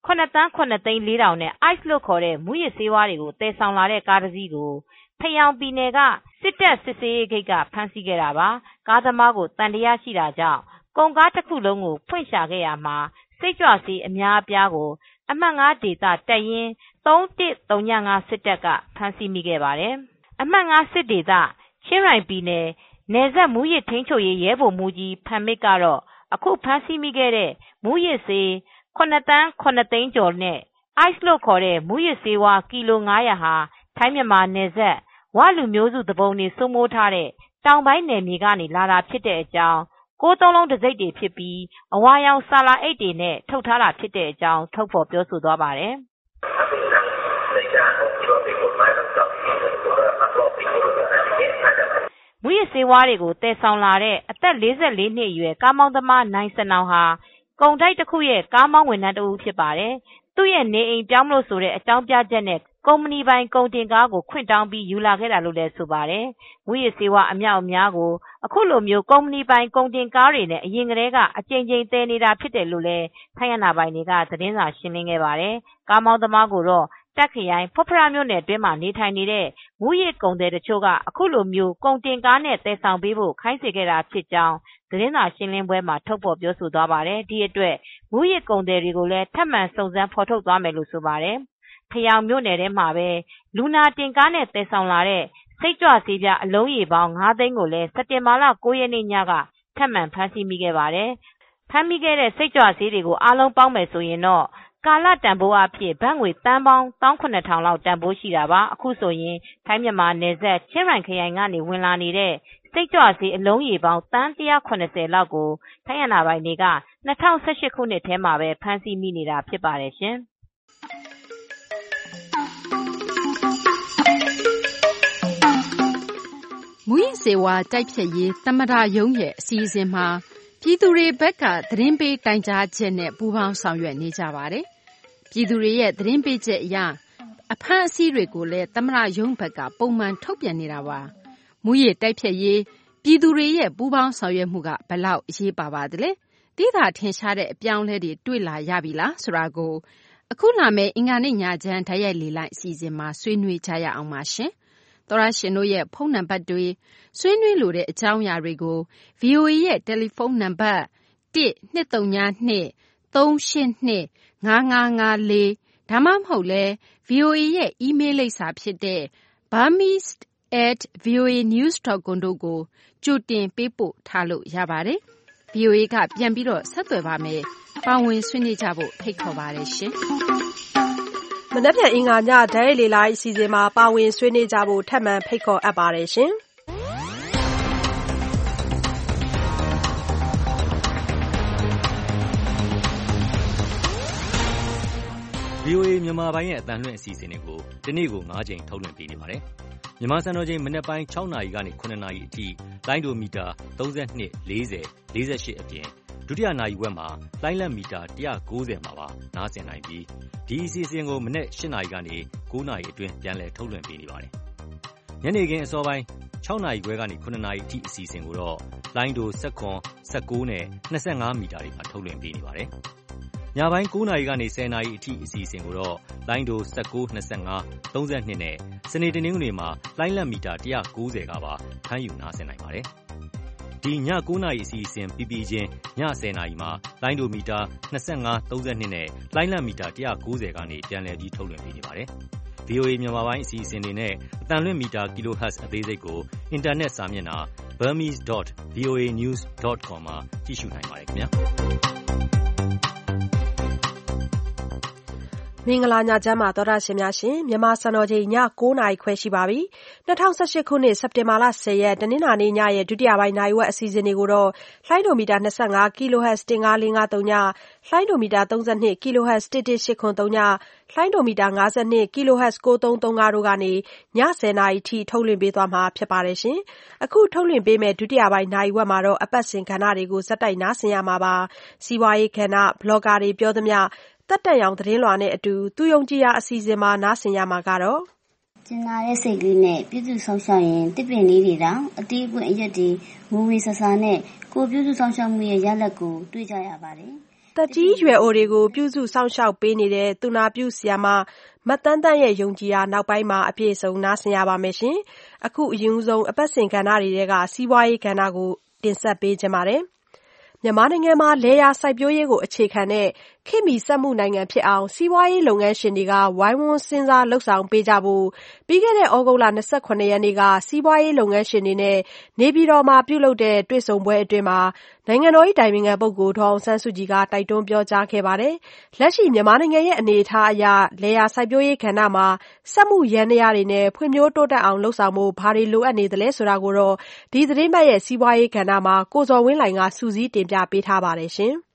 9,704,000နဲ့ ice လို့ခေါ်တဲ့မူရစ်ဆေးဝါးတွေကိုတည်ဆောင်လာတဲ့ကားတစ်စီးကိုဖယောင်ပြည်နယ်ကစစ်တပ်စစ်ဆေးရေးဂိတ်ကဖမ်းဆီးခဲ့တာပါ။ကားသမားကိုတန်တရားရှိတာကြောင့်ကုန်ကားတစ်ခုလုံးကိုဖွင့်ရှာခဲ့ရမှာစိတ်ကြွဆေးအများအပြားကိုအမှတ်5ဒေသတပ်ရင်း3105စစ်တပ်ကဖမ်းဆီးမိခဲ့ပါတယ်။အမှတ်5စစ်ဒေသချင်းရိုင်ပြည်နယ်နယ်စပ်မူရစ်ထိန်းချုပ်ရေးရဲဗိုလ်မှူးကြီးဖန်မစ်ကတော့အခုဖမ်းဆီးမိခဲ့တဲ့မူရစ်ဆေး9 သန်း 9 သိန်းကျော်နဲ့ ice လို့ခေါ်တဲ့မူရစ်ဆေးဝါးကီလို900ဟာထိုင်းမြန်မာနယ်စပ်ဝလူမျိုးစုသူပုန်တွေစိုးမိုးထားတဲ့တောင်ပိုင်းနယ်မြေကနေလာတာဖြစ်တဲ့အကြောင်း9 လုံးတံဆိပ်တွေဖြစ်ပြီးအဝါရောင်ဆာလာအိတ်တွေနဲ့ထုတ်ထားတာဖြစ်တဲ့အကြောင်းထုတ်ဖော်ပြောဆိုသွားပါတယ်။မူရစ်ဆေးဝါးတွေကိုတည်ဆောင်လာတဲ့အသက်44နှစ်အရွယ်ကားမောင်းသမားနိုင်စနောင်ဟာကုန်တိုက်တစ်ခုရဲ့ကားမောင်းဝန်ထမ်းတဦးဖြစ်ပါတယ်။သူ့ရဲ့နေအိမ်ပြောင်းလို့ဆိုတဲ့အကြောင်းပြချက်နဲ့ကုမ္ပဏီပိုင်ကုန်တင်ကားကိုခွင့်တောင်းပြီးယူလာခဲ့တာလို့လည်းဆိုပါတယ်။မူရစ်ဆေးဝါးအမြောက်အများကိုအခုလိုမျိုးကုမ္ပဏီပိုင်ကုန်တင်ကားတွေနဲ့အရင်ကတည်းကအကြိမ်ကြိမ်တည်နေတာဖြစ်တယ်လို့လည်းထိုင်းအာဏာပိုင်တွေကသတင်းစာရှင်းလင်းခဲ့ပါတယ်။ကားမောင်းသမားကိုတော့တက်ခရိုင်ဖွတ်ဖရမြို့နယ်အတွင်းမှာနေထိုင်နေတဲ့မူရစ်ကုန်သည်တချို့ကအခုလိုမျိုးကုန်တင်ကားနဲ့တည်ဆောင်ပေးဖို့ခိုင်းစေခဲ့တာဖြစ်ကြောင်းသတင်းစာရှင်းလင်းပွဲမှာထုတ်ဖော်ပြောဆိုသွားပါတယ်။ဒီအတွက်မူရစ်ကုန်သည်တွေကိုလည်းထပ်မံစုံစမ်းဖော်ထုတ်သွားမယ်လို့ဆိုပါတယ်။ဖယောင်မြို့နယ်ထဲမှာပဲလူနာတင်ကားနဲ့တည်ဆောင်လာတဲ့စိတ်ကြွဆေးပြားအလုံးရေပေါင်း9 သိန်းကိုလည်းစက်တင်ဘာလ9 ရက်နေ့ညကထပ်မံဖမ်းဆီးမိခဲ့ပါတယ်။ဖမ်းမိခဲ့တဲ့စိတ်ကြွဆေးတွေကိုအားလုံးပေါင်းမယ်ဆိုရင်တော့ကာလတန်ဖိုးအဖြစ်ဘတ်ငွေတန်ပေါင်း1,700လောက်တန်ဖိုးရှိတာပါ။အခုဆိုရင်ထိုင်းမြန်မာနယ်စပ်ချင်းရိုင်ခရိုင်ကနေဝင်လာနေတဲ့စိတ်ကြွဆေးအလုံးရေပေါင်းတန်170လောက်ကိုထိုင်းအာဏာပိုင်တွေက2018ခုနှစ်ထဲမှာပဲဖမ်းဆီးမိနေတာဖြစ်ပါတယ်ရှင်။မူရစ်ဆေးဝါးတိုက်ဖျက်ရေးသမ္မတရုံးရဲ့အစီအစဉ်မှာပြည်သူတွေဘက်ကသတင်းပေးတိုင်ကြားချက်နဲ့ပူးပေါင်းဆောင်ရွက်နေကြပါတယ်။ပြည်သူတွေရဲ့သတင်းပေးချက်အရအဖမ်းအဆီးတွေကိုလည်းသမ္မတရုံးဘက်ကပုံမှန်ထုတ်ပြန်နေတာပါ။မူရစ်တိုက်ဖျက်ရေးပြည်သူတွေရဲ့ပူးပေါင်းဆောင်ရွက်မှုကဘယ်လောက်အရေးပါပါသလဲ။သိသာထင်ရှားတဲ့အပြောင်းအလဲတွေတွေ့လာရပြီလားဆိုတာကိုအခုလာမယ့်အင်္ဂါနေ့ညချမ်းတိုက်ရိုက်လေလိုက်အစီအစဉ်မှာဆွေးနွေးကြရအောင်ပါရှင်။သောရရှင်တို့ရဲ့ဖုန်းနံပါတ်တွေဆွေးနွေးလိုတဲ့အကြောင်းအရာတွေကို VOA ရဲ့တယ်လီဖုန်းနံပါတ်1-232-382-5554ဒါမှမဟုတ်လဲ VOA ရဲ့အီးမေးလ်လိပ်စာဖြစ်တဲ့ burmese@voanews.com တို့ကိုကြိုတင်ပေးပို့ထားလို့ရပါတယ်။ VOA ကပြန်ပြီးတော့ဆက်သွယ်ပါမယ်။ပါဝင်ဆွေးနွေးကြဖို့ဖိတ်ခေါ်ပါတယ်ရှင်။မနက်ဖြန်အင်္ဂါညဓာတ်ရိုက်လေလိုက်အစီအစဉ်မှာပါဝင်ဆွေးနွေးကြဖို့ထပ်မံဖိတ်ခေါ်အပ်ပါတယ်ရှင်။ VOA မြန်မာပိုင်းရဲ့အသံလွှင့်အစီအစဉ်တွေကိုဒီနေ့ကို9ကြိမ်ထုတ်လွှင့်ပေးနေပါတယ်။မြန်မာစံတော်ချိန်မနက်ပိုင်း6နာရီကနေ9နာရီအထိလိုင်းဒိုမီတာ32 40 48အပြင်ဒုတိယနာရီဝက်မှာလိုင်းလက်မီတာ190မှာပါနားဆင်နိုင်ပြီးဒီအစီအစဉ်ကိုမနက်8နာရီကနေ9နာရီအတွင်းပြန်လည်ထုတ်လွှင့်ပေးနေပါတယ်။ညနေခင်းအစောပိုင်း6နာရီခွဲကနေ9နာရီအထိအစီအစဉ်ကိုတော့လိုင်းဒို19 19နဲ့25မီတာတွေမှာထုတ်လွှင့်ပေးနေပါတယ်။ညပိုင်း9နာရီကနေ10နာရီအထိအစီအစဉ်ကိုတော့လိုင်းဒို19 25 32နဲ့စနေတနင်္ဂနွေမှာလိုင်းလက်မီတာ190ကပါဖမ်းယူနားဆင်နိုင်ပါတယ်။ဒီည9နာရီအစီအစဉ်ပြီးပြီးချင်းည10နာရီမှာလိုင်းဒိုမီတာ25 32နဲ့လိုင်းလက်မီတာ190ကနေပြန်လည်ပြီးထုတ်လွှင့်ပေးနေပါတယ်။ VOA မြန်မာပိုင်းအစီအစဉ်တွေနဲ့အသံလွှင့်မီတာ kHz အသေးစိတ်ကိုအင်တာနက်စာမျက်နှာ burmese.voanews.com မှာကြည့်ရှုနိုင်ပါတယ်ခင်ဗျာ။မင်္ဂလာညချမ်းပါသောတာရှင်များရှင်မြန်မာစံတော်ချိန်ည9နာရီခွဲရှိပါပြီ2018ခုနှစ်စက်တင်ဘာလ10ရက်တနင်္လာနေ့ညရဲ့ဒုတိယပိုင်းနိုင်ဝက်အစီအစဉ်တွေကိုတော့လှိုင်းဒိုမီတာ25 kHz 15553ညလှိုင်းဒိုမီတာ32 kHz 11803ညလှိုင်းဒိုမီတာ52 kHz 9335တို့ကနေည10နာရီထိထုတ်လွှင့်ပေးသွားမှာဖြစ်ပါတယ်ရှင်အခုထုတ်လွှင့်ပေးမဲ့ဒုတိယပိုင်းနိုင်ဝက်မှာတော့အပတ်စဉ်ကဏ္ဍတွေကိုစက်တိုက်နားဆင်ရမှာပါစီးပွားရေးကဏ္ဍဘလော့ဂါတွေပြောသမျှတက်တက်ရောင်သတင်းလွှာနဲ့အတူသူယုံကြည်ရာအစီအစဉ်မှာနားဆင်ရမှာကတော့ကျင်နာတဲ့စိတ်လေးနဲ့ပြုစုဆောင်ရှောက်ရင်တစ်ပင်လေးတွေတောင်အတီးပွင့်အရက်တွေငိုဝေဆဆာနဲ့ကိုပြုစုဆောင်ရှောက်မှုရဲ့ရလဒ်ကိုတွေ့ကြရပါတယ်။တက်ကြီးရွယ်အိုတွေကိုပြုစုဆောင်ရှောက်ပေးနေတဲ့သူနာပြုဆရာမမတ်တန်းတန်းရဲ့ယုံကြည်ရာနောက်ပိုင်းမှာအပြည့်အစုံနားဆင်ရပါမယ်ရှင်။အခုအရင်ဆုံးအပတ်စဉ်ကဏ္ဍတွေကစီးပွားရေးကဏ္ဍကိုတင်ဆက်ပေးကြပါမယ်။မြန်မာနိုင်ငံမှာလယ်ယာစိုက်ပျိုးရေးကိုအခြေခံတဲ့ခေတ်မီစက်မှုနိုင်ငံဖြစ်အောင်စီးပွားရေးလုပ်ငန်းရှင်တွေကဝိုင်းဝန်းစဉ်းစားလှုပ်ဆောင်ပေးကြဖို့ပြီးခဲ့တဲ့ဩဂုတ်လ28ရက်နေ့ကစီးပွားရေးလုပ်ငန်းရှင်တွေနဲ့နေပြည်တော်မှာပြုလုပ်တဲ့တွေ့ဆုံပွဲအတွင်းမှာနိုင်ငံတော်၏တိုင်ပင်ခံပုဂ္ဂိုလ်ဒေါ်အောင်ဆန်းစုကြည်ကတိုက်တွန်းပြောကြားခဲ့ပါတယ်။လက်ရှိမြန်မာနိုင်ငံရဲ့အနေအထားအရလယ်ယာစိုက်ပျိုးရေးကဏ္ဍမှာစက်မှုယန္တရားတွေနဲ့ဖွံ့ဖြိုးတိုးတက်အောင်လှုပ်ဆောင်ဖို့ဘာတွေလိုအပ်နေသလဲဆိုတာကိုတော့ဒီသတင်းပတ်ရဲ့စီးပွားရေးကဏ္ဍမှာကိုဇော်ဝင်းလှိုင်ကစူးစီးတင်ပြပေးထားပါတယ်ရှင်။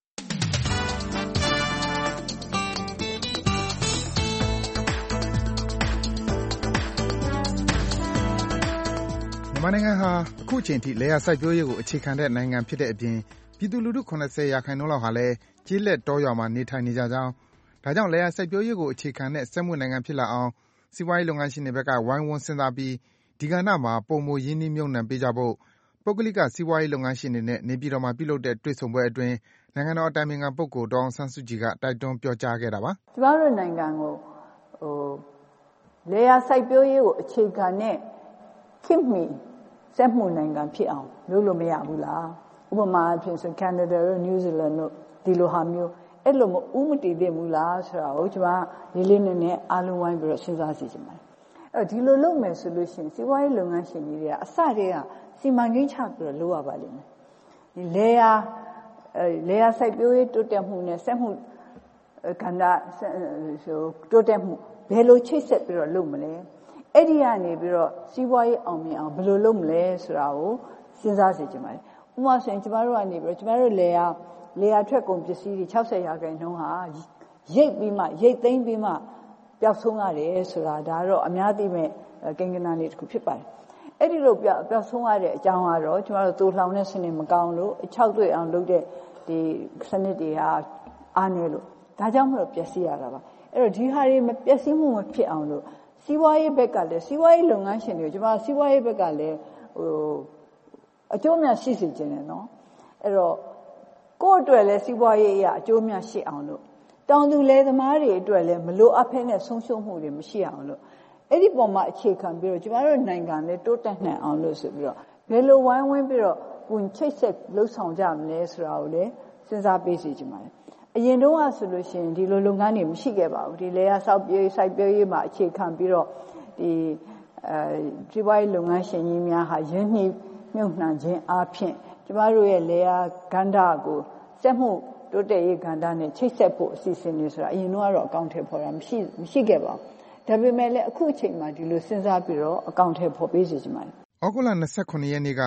မြန်မာနိုင်ငံဟာအခုအချိန်ထိလယ်ယာစိုက်ပျိုးရေးကိုအခြေခံတဲ့နိုင်ငံဖြစ်တဲ့အပြင်ပြည်သူလူထု70%လောက်ဟာလည်းကျေးလက်တောရွာမှာနေထိုင်နေကြကြောင်းဒါကြောင့်လယ်ယာစိုက်ပျိုးရေးကိုအခြေခံတဲ့စက်မှုနိုင်ငံဖြစ်လာအောင်စီးပွားရေးလုပ်ငန်းရှင်တွေဘက်ကဝိုင်းဝန်းစဉ်းစားပြီးဒီကဏ္ဍမှာပိုမိုရင်းနှီးမြှုပ်နှံပေးကြဖို့ပုဂ္ဂလိကစီးပွားရေးလုပ်ငန်းရှင်တွေနဲ့နေပြည်တော်မှာပြုလုပ်တဲ့တွေ့ဆုံပွဲအတွင်းနိုင်ငံတော်အတိုင်ပင်ခံပုဂ္ဂိုလ်ဒေါ်အောင်ဆန်းစုကြည်ကတိုက်တွန်းပြောကြားခဲ့တာပါ။ကျမတို့နိုင်ငံကိုလယ်ယာစိုက်ပျိုးရေးကိုအခြေခံတဲ့ခေတ်မီစက်မှုနိုင်ငံဖြစ်အောင်လုပ်လို့မရဘူးလားဥပမာအဖြစ်ဆိုကန်နာဒါတို့နယူးဇီလန်တို့ဒီလိုဟာမျိုးအဲ့လိုမဥမတည်သင့်ဘူးလားဆိုတာကိုကျွန်မလေးလေးနက်နက်အားလုံးဝိုင်းပြီးတော့စဉ်းစားစီချင်ပါတယ်အဲ့ဒီလိုလုပ်မယ်ဆိုလို့ရှိရင်စီးပွားရေးလုပ်ငန်းရှင်တွေကအစတည်းကစီမံကိန်းချပြီးတော့လုပ်ရပါလိမ့်မယ်ဒီလယ်ယာစိုက်ပျိုးရေးတိုးတက်မှုနဲ့စက်မှုကဏ္ဍတိုးတက်မှုဘယ်လိုချိတ်ဆက်ပြီးတော့လုပ်မလဲအဲ့ဒီကနေပြီးတော့စီးပွားရေးအောင်မြင်အောင်ဘယ်လိုလုပ်မလဲဆိုတာကိုစဉ်းစားစေချင်ပါတယ်။ဥပမာဆိုရင်ကျမတို့ကနေပြီးတော့ကျမတို့လေယာထွက်ကုန်ပစ္စည်းတွေ60%ဟာရိတ်ပြီးမှရိတ်သိမ်းပြီးမှပျောက်ဆုံးရတယ်ဆိုတာဒါတော့အများသိမဲ့ကိန်းဂဏန်းလေးတစ်ခုဖြစ်ပါတယ်။အဲ့ဒီလိုပျောက်ဆုံးရတဲ့အကြောင်းကတော့ကျမတို့သိုးလှောင်တဲ့စနစ်မကောင်းလို့အချောက်တွေ့အောင်လုပ်တဲ့ဒီစနစ်တွေဟာအားနည်းလို့ဒါကြောင့်မလို့ပျက်စီးရတာပါ။အဲ့တော့ဒီဟာတွေမပျက်စီးမှုမဖြစ်အောင်လို့စီးပွားရေးဘက်ကလည်းစီးပွားရေးလုပ်ငန်းရှင်တွေကျွန်မစီးပွားရေးဘက်ကလည်းအကျိုးများရှိစေချင်တယ်နော်အဲ့တော့ကိုယ့်အတွက်လည်းစီးပွားရေးအရာအကျိုးများရှိအောင်လို့တောင်သူလယ်သမားတွေအတွက်လည်းမလိုအပ်ဖဲနဲ့ဆုံးရှုံးမှုတွေမရှိအောင်လို့အဲ့ဒီပုံမှာအခြေခံပြီးတော့ကျွန်တော်တို့နိုင်ငံလည်းတိုးတက်နိုင်အောင်လို့ဆိုပြီးတော့ဘယ်လိုဝိုင်းဝန်းပြီးတော့ဝင်ချိတ်ဆက်လှုပ်ဆောင်ကြမလဲဆိုတာကိုလည်းစဉ်းစားပေးစီချင်ပါတယ်အရင်တုန်းကဆိုလို့ရှိရင်ဒီလိုလုပ်ငန်းတွေမရှိခဲ့ပါဘူးဒီလေယာစိုက်ပျိုးရေးမှာအခြေခံပြီးတော့ဒီစီးပွားရေးလုပ်ငန်းရှင်ကြီးများဟာရင်းနှီးမြှုပ်နှံခြင်းအပြင်ကျမတို့ရဲ့လေယာကဏ္ဍကိုစက်မှုတိုးတက်ရေးကဏ္ဍနဲ့ချိတ်ဆက်ဖို့အစီအစဉ်တွေဆိုတာအရင်ကတော့အကောင့်ထဲပေါ်တာမရှိခဲ့ပါဘူးဒါပေမဲ့လည်းအခုအချိန်မှာဒီလိုစဉ်းစားပြီးတော့အကောင့်ထဲပေါ်ပေးစီချင်ပါတယ်ဩဂုတ်လ28ရက်နေ့က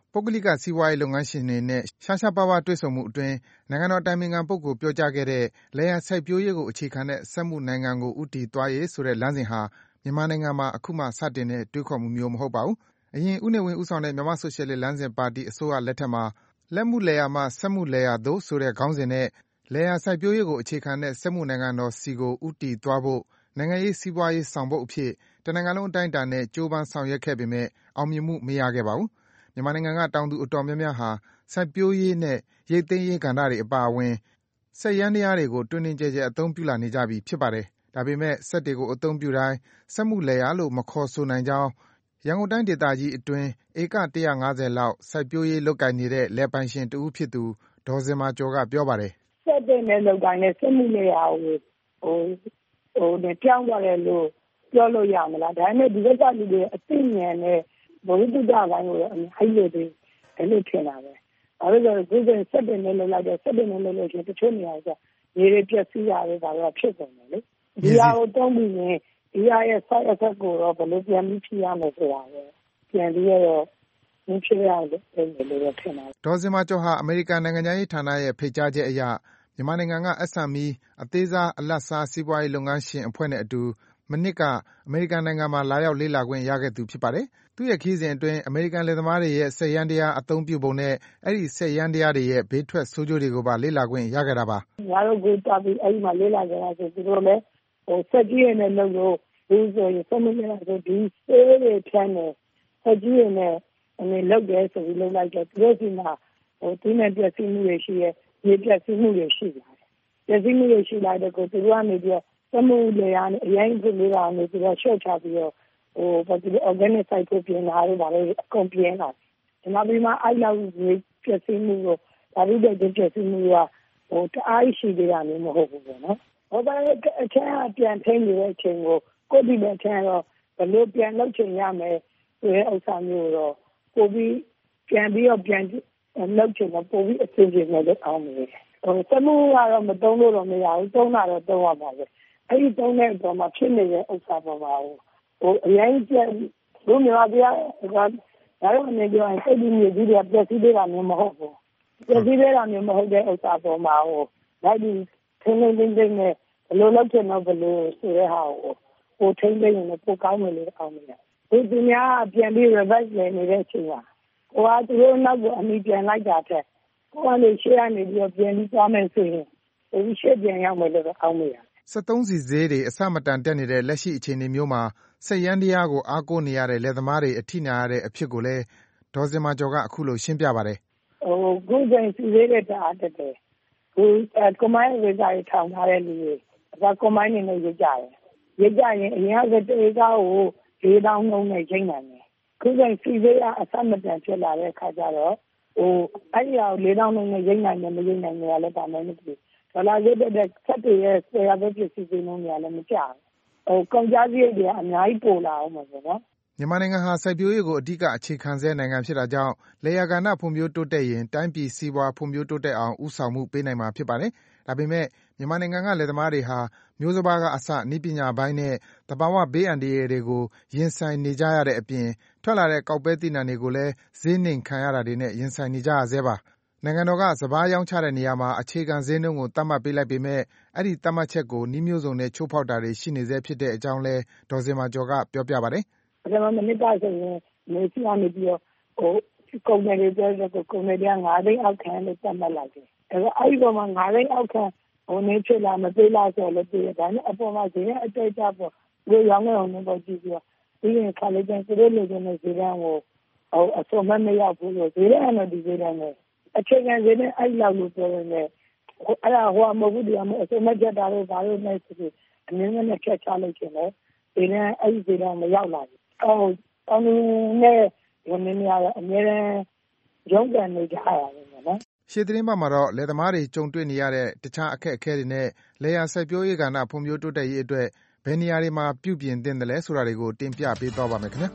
ပုဂ္ဂလိကစီးပွားရေးလုပ်ငန်းရှင်တွေနဲ့ရှားရှားပါးပါးတွေ့ဆုံမှုအတွင်းနိုင်ငံတော်အတိုင်ပင်ခံပုဂ္ဂိုလ်ပြောကြားခဲ့တဲ့လယ်ယာစိုက်ပျိုးရေးကိုအခြေခံတဲ့စက်မှုနိုင်ငံကိုဦးတည်သွားရေးဆိုတဲ့လမ်းစဉ်ဟာမြန်မာနိုင်ငံမှာအခုမှစတင်တဲ့တွေးခေါ်မှုမျိုးမဟုတ်ပါဘူး။အရင်ဦးနေဝင်းဦးဆောင်တဲ့မြန်မာဆိုရှယ်လစ်လမ်းစဉ်ပါတီအစိုးရလက်ထက်မှာလက်မှုလယ်ယာမှစက်မှုလယ်ယာသို့ဆိုတဲ့ခေါင်းစဉ်နဲ့လယ်ယာစိုက်ပျိုးရေးကိုအခြေခံတဲ့စက်မှုနိုင်ငံတော်ဆီကိုဦးတည်သွားဖို့နိုင်ငံရေးစီးပွားရေးဆောင်ပုဒ်အဖြစ်တနိုင်ငံလုံးအတိုင်းအတာနဲ့ကြိုးပမ်းဆောင်ရွက်ခဲ့ပေမဲ့အောင်မြင်မှုမရခဲ့ပါဘူး။မြန်မာနိုင်ငံကတောင်သူအတော်များများဟာစိုက်ပျိုးရေးနဲ့ရိတ်သိမ်းရေးကဏ္ဍတွေအပါအဝင်စက်ယန္တရားတွေကိုတွင်တွင်ကျယ်ကျယ်အသုံးပြုလာနေကြပြီဖြစ်ပါတယ်။ဒါပေမဲ့စက်တွေကိုအသုံးပြုတိုင်းစက်မှုလယ်ယာလို့မခေါ်ဆိုနိုင်ကြောင်းရန်ကုန်တိုင်းဒေသကြီးအတွင်းဧက150လောက်စိုက်ပျိုးရေးလုပ်ကိုင်နေတဲ့လယ်ပိုင်ရှင်တဦးဖြစ်သူဒေါ်ဇင်မာကျော်ကပြောပါတယ်။စက်တွေနဲ့လုပ်ကိုင်တဲ့စက်မှုလယ်ယာကိုပြောင်းသွားတယ်လို့ပြောလို့ရမလား။ဒါပေမဲ့ဒီဘက်ကလူတွေအသိဉာဏ်နဲ့ဘဝတုဒ္ဒပိုင်းကိုအများကြီးလို့တယ်လို့ထင်တာပဲ။ဘာလို့လဲဆိုတော့စက်တွေနဲ့လုပ်လိုက်တဲ့စက်တွေနဲ့လုပ်လို့ရှိရင်တချို့နေရာကျရေတွေပြည့်စည်ရတယ်ဒါတော့ဖြစ်ကုန်တယ်လေ။ဒီဟာကိုတုံးပြီးရင်ဒီဟာရဲ့ side effect ကိုတော့ဘယ်လိုပြန်ပြီးဖြေရမလဲဆိုတာပဲပြန်ပြီးတော့မဖြစ်ရလို့လို့ထင်ပါတယ်ဒေါ်ဇင်မာကျော်ဟာအမေရိကန်နိုင်ငံရေးဌာနရဲ့ဖိတ်ကြားချက်အရမြန်မာနိုင်ငံက SME အသေးစားအလတ်စားစီးပွားရေးလုပ်ငန်းရှင်အဖွဲ့နဲ့အတူမနှစ်ကအမေရိကန်နိုင်ငံမှာလာရောက်လေ့လာခွင့်ရခဲ့သူဖြစ်ပါတယ်။သူ့ရဲ့ခရီးစဉ်အတွင်းအမေရိကန်လယ်သမားတွေရဲ့စက်ယန္တရားအသုံးပြုပုံနဲ့အဲဒီစက်ယန္တရားတွေရဲ့ဘေးထွက်ဆိုးကျိုးတွေကိုပါလေ့လာခွင့်ရခဲ့တာပါ။ငါတို့ကိုတာပြီးအဲဒီမှာလေ့လာကြတာဆိုသူတို့လည်းစက်ကြီးရနဲ့လုပ်လို့ဒီဆိုရင်စက်မှုနဲ့ဆိုဒီဆေးတွေဖြန်းနေစက်ကြီးရနဲ့လုပ်တယ်ဆိုပြီးလုပ်လိုက်တော့သူတို့ကဒီနဲ့ပြည့်စုံမှုတွေရှိရဲ့ဒီပြည့်စုံမှုတွေရှိလာတယ်။ပြည့်စုံမှုတွေရှိလာတဲ့ကိုသူတို့ကနေပြီးစက်မှုတွေရနဲ့အရင်ကလေးကနေသူတို့ရှော့ချပြီးတော့ဘာလို့ organic site ကိုပြင်လာတယ်ဗါလို့အကုန်ပြင်လာတယ်။ဒီမှာပြီးမှအဲ့လောက်ပြည့်စုံမှုကိုဒါပြီးတော့ပြည့်စုံမှုကတအားရှိသေးတာမျိုးမဟုတ်ဘူးပေါ့နော်။ဟောပါအချမ်းပြန်ထိန်းနေတဲ့အချိန်ကိုဒီမဲ့ချမ်းတော့ဘလို့ပြန်လုပ်ချင်ရမယ်ဆိုတဲ့ဥစ္စာမျိုးတော့ပိုပြီးပြန်ပြီးတော့ပြန်လုပ်ချင်တော့ပိုပြီးအဆင်ပြေမယ်လို့အောင်းနေတယ်။စက်မှုကတော့မသုံးလို့တော့မရဘူး။သုံးတာတော့သုံးရပါပဲ။အဲ့ဒီသုံးတဲ့အပေါ်မှာဖြစ်နေတဲ့ဥစ္စာပေါ်မှာအရင်ကဘုရားပြားဒါတော့အနေပြောရင်စိတ်ကြီးကြီးတွေပြည့်စည်သေးတာမျိုးမဟုတ်ဘူး။ပြည့်စည်သေးတာမျိုးမဟုတ်တဲ့ဥစ္စာပေါ်မှာဒါဒီထင်းနဲ့ဘယ်လိုလုပ်ချင်တော့ဘယ်လိုဆိုတဲ့ဟာကိုထိန်းသိမ်းရင်ပိုကောင်းမယ်လို့အောင်းနေတယ်။ဒီများပြန်ပြီး reverse နေတဲ့အချိန်မှာသူတို့နောက်ကိုအမိပြန်လိုက်တာတဲ့ကိုယ်ကနေရှေ့ကနေပြီးတော့ပြန်ပြီးသွားမယ်ဆိုရင်ဒီရှေ့ပြန်ရောက်မယ်လို့အောင်းနေရတယ် 73စီဈေးတွေအစမတန်တက်နေတဲ့လက်ရှိအခြေအနေမျိုးမှာစက်ယန္တရားကိုအားကိုးနေရတဲ့လယ်သမားတွေအထိနာရတဲ့အဖြစ်ကိုလည်းဒေါ်ဇင်မာကျော်ကအခုလိုရှင်းပြပါတယ်ခုချိန်စီဈေးတွေတအားတက်တယ်ကွန်မိုင်းဝေစာတွေထောင်ထားတဲ့လူတွေကွန်မိုင်းနေနဲ့ရေးကြရင်အရင်ကတည်းက4000နှုန်းနဲ့ချိန်နိုင်တယ်ခုချိန်စီဈေးကအစမတန်ဖြစ်လာတဲ့အခါကျတော့အဲ့ဒီဟာကို4000နှုန်းနဲ့ချိန်နိုင်တယ်မချိန်နိုင်တယ်လည်းပါမယ်မသိဘူးဒေါ်လာဈေးတက်တဲ့ဆက်တွေရဲ့ဆရာပဲပစ္စည်းဈေးနှုန်းတွေကလည်းမကျဘူးကုန်ကြစရိတ်တွေကအများကြီးပိုလာအောင်ပါပေါ့နော်မြန်မာနိုင်ငံဟာစိုက်ပျိုးရေးကိုအဓိကအခြေခံဆဲနိုင်ငံဖြစ်တာကြောင့်လယ်ယာကဏ္ဍဖွံ့ဖြိုးတိုးတက်ရင်တိုင်းပြည်စီးပွားဖွံ့ဖြိုးတိုးတက်အောင်ဦးဆောင်မှုပေးနိုင်မှာဖြစ်ပါတယ်။ဒါပေမဲ့မြန်မာနိုင်ငံကလယ်သမားတွေဟာမျိုးစပါးကအစနည်းပညာပိုင်းနဲ့သဘာဝဘေးအန္တရာယ်တွေကိုရင်ဆိုင်နေကြရတဲ့အပြင်ထွက်လာတဲ့ကောက်ပဲသီးနှံတွေကိုလည်းဈေးနှိမ်ခံရတာတွေနဲ့ရင်ဆိုင်နေကြရဆဲပါ။နိုင်ငံတော်ကစပါးရောင်းချတဲ့နေရာမှာအခြေခံဈေးနှုန်းကိုသတ်မှတ်ပေးလိုက်ပေမဲ့အဲဒီသတ်မှတ်ချက်ကိုနည်းမျိုးစုံနဲ့ချိုးဖောက်တာတွေရှိနေဆဲဖြစ်တဲ့အကြောင်းလည်းဒေါ်ဇင်မာကျော်ကပြောပြပါတယ်။ကျွန်တော်မနစ်ကဆိုရင်မေစီကနေပြီးတော့ကုန်တယ်တွေပြောတော့ကုန်တယ်က9သိန်းအောက်ခံလို့သတ်မှတ်လိုက်တယ်။အဲဒီပေါ်မှာ9သိန်းအောက်ခံနေဖြစ်လာမပေးလားဆိုလို့ပြောတယ်။ဒါနဲ့အပေါ်မှာဈေးအတိတ်ကပေါ့ဒီရောင်းနေအောင်တော့ကြည့်ပြီးတော့ဒီရင်ခါလေးကျန်သူတို့လူတွေနဲ့ဈေးတန်းကိုအစုံမရောက်ဘူးလို့ဈေးတန်းတော့ဒီဈေးတန်းနဲ့အခြေခံဈေးနဲ့အဲ့လောက်လို့ပြောနေတယ်။အဲ့ဒါမဟုတ်ဘူးဒီအစုံမကြတာတော့ဘာလို့လဲဆိုပြီးအနည်းငယ်နဲ့ဖြတ်ချလိုက်ခြင်းလေဒီနဲ့အဲ့ဒီဈေးတန်းမရောက်လာဘူး။တောင်းနဲ့ဝန်ထမ်းများအများနဲ့ရုံးကန်နေကြရတယ်နော်ရှေ့သတင်းပတ်မှာတော့လယ်သမားတွေကြုံတွေ့နေရတဲ့တခြားအခက်အခဲတွေနဲ့လယ်ယာစိုက်ပျိုးရေးကဏ္ဍဖွံ့ဖြိုးတိုးတက်ရေးအတွက်ဘယ်နေရာတွေမှာပြုပြင်သင့်တယ်လဲဆိုတာတွေကိုတင်ပြပေးသွားပါမယ်ခင်ဗျာ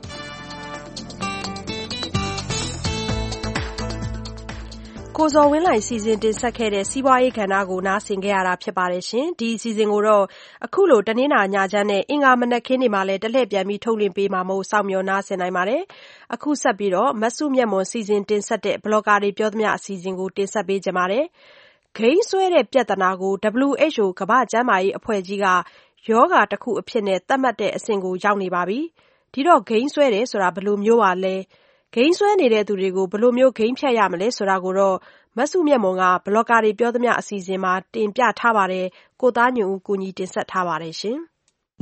ကိုဇော်ဝင်းလှိုင်စီစဉ်တင်ဆက်ခဲ့တဲ့စီးပွားရေးကဏ္ဍကိုနားဆင်ခဲ့ရတာဖြစ်ပါတယ်ရှင်။ဒီအစီအစဉ်ကိုတော့အခုလိုတနင်္လာညချမ်းနဲ့အင်္ဂါမနက်ခင်းတွေမှာလည်းတလှည့်ပြန်ပြီးထုတ်လွှင့်ပေးမှာမို့စောင့်မျှော်နားဆင်နိုင်ပါတယ်။အခုဆက်ပြီးတော့မဆုမြတ်မွန်စီစဉ်တင်ဆက်တဲ့ဘလော့ဂါတွေပြောသမျှအစီအစဉ်ကိုတင်ဆက်ပေးကြပါမယ်။ဂိမ်းဆွဲတဲ့ပြဿနာကို WHO ကမ္ဘာ့ကျန်းမာရေးအဖွဲ့ကြီးကယောဂါတစ်ခုအဖြစ်နဲ့သတ်မှတ်တဲ့အဆင့်ကိုရောက်နေပါပြီ။ဒီတော့ဂိမ်းဆွဲတယ်ဆိုတာဘယ်လိုမျိုးပါလဲ။ဂိမ်းဆွဲနေတဲ့သူတွေကိုဘယ်လိုမျိုးဂိမ်းဖြတ်ရမလဲဆိုတာကိုတော့မဆုမြတ်မွန်ကဘလော့ဂါတွေပြောသမျှအစီအစဉ်မှာတင်ပြထားပါတယ်။ကိုသားညွန့်ဦးကူညီတင်ဆက်ထားပါတယ်ရှင်။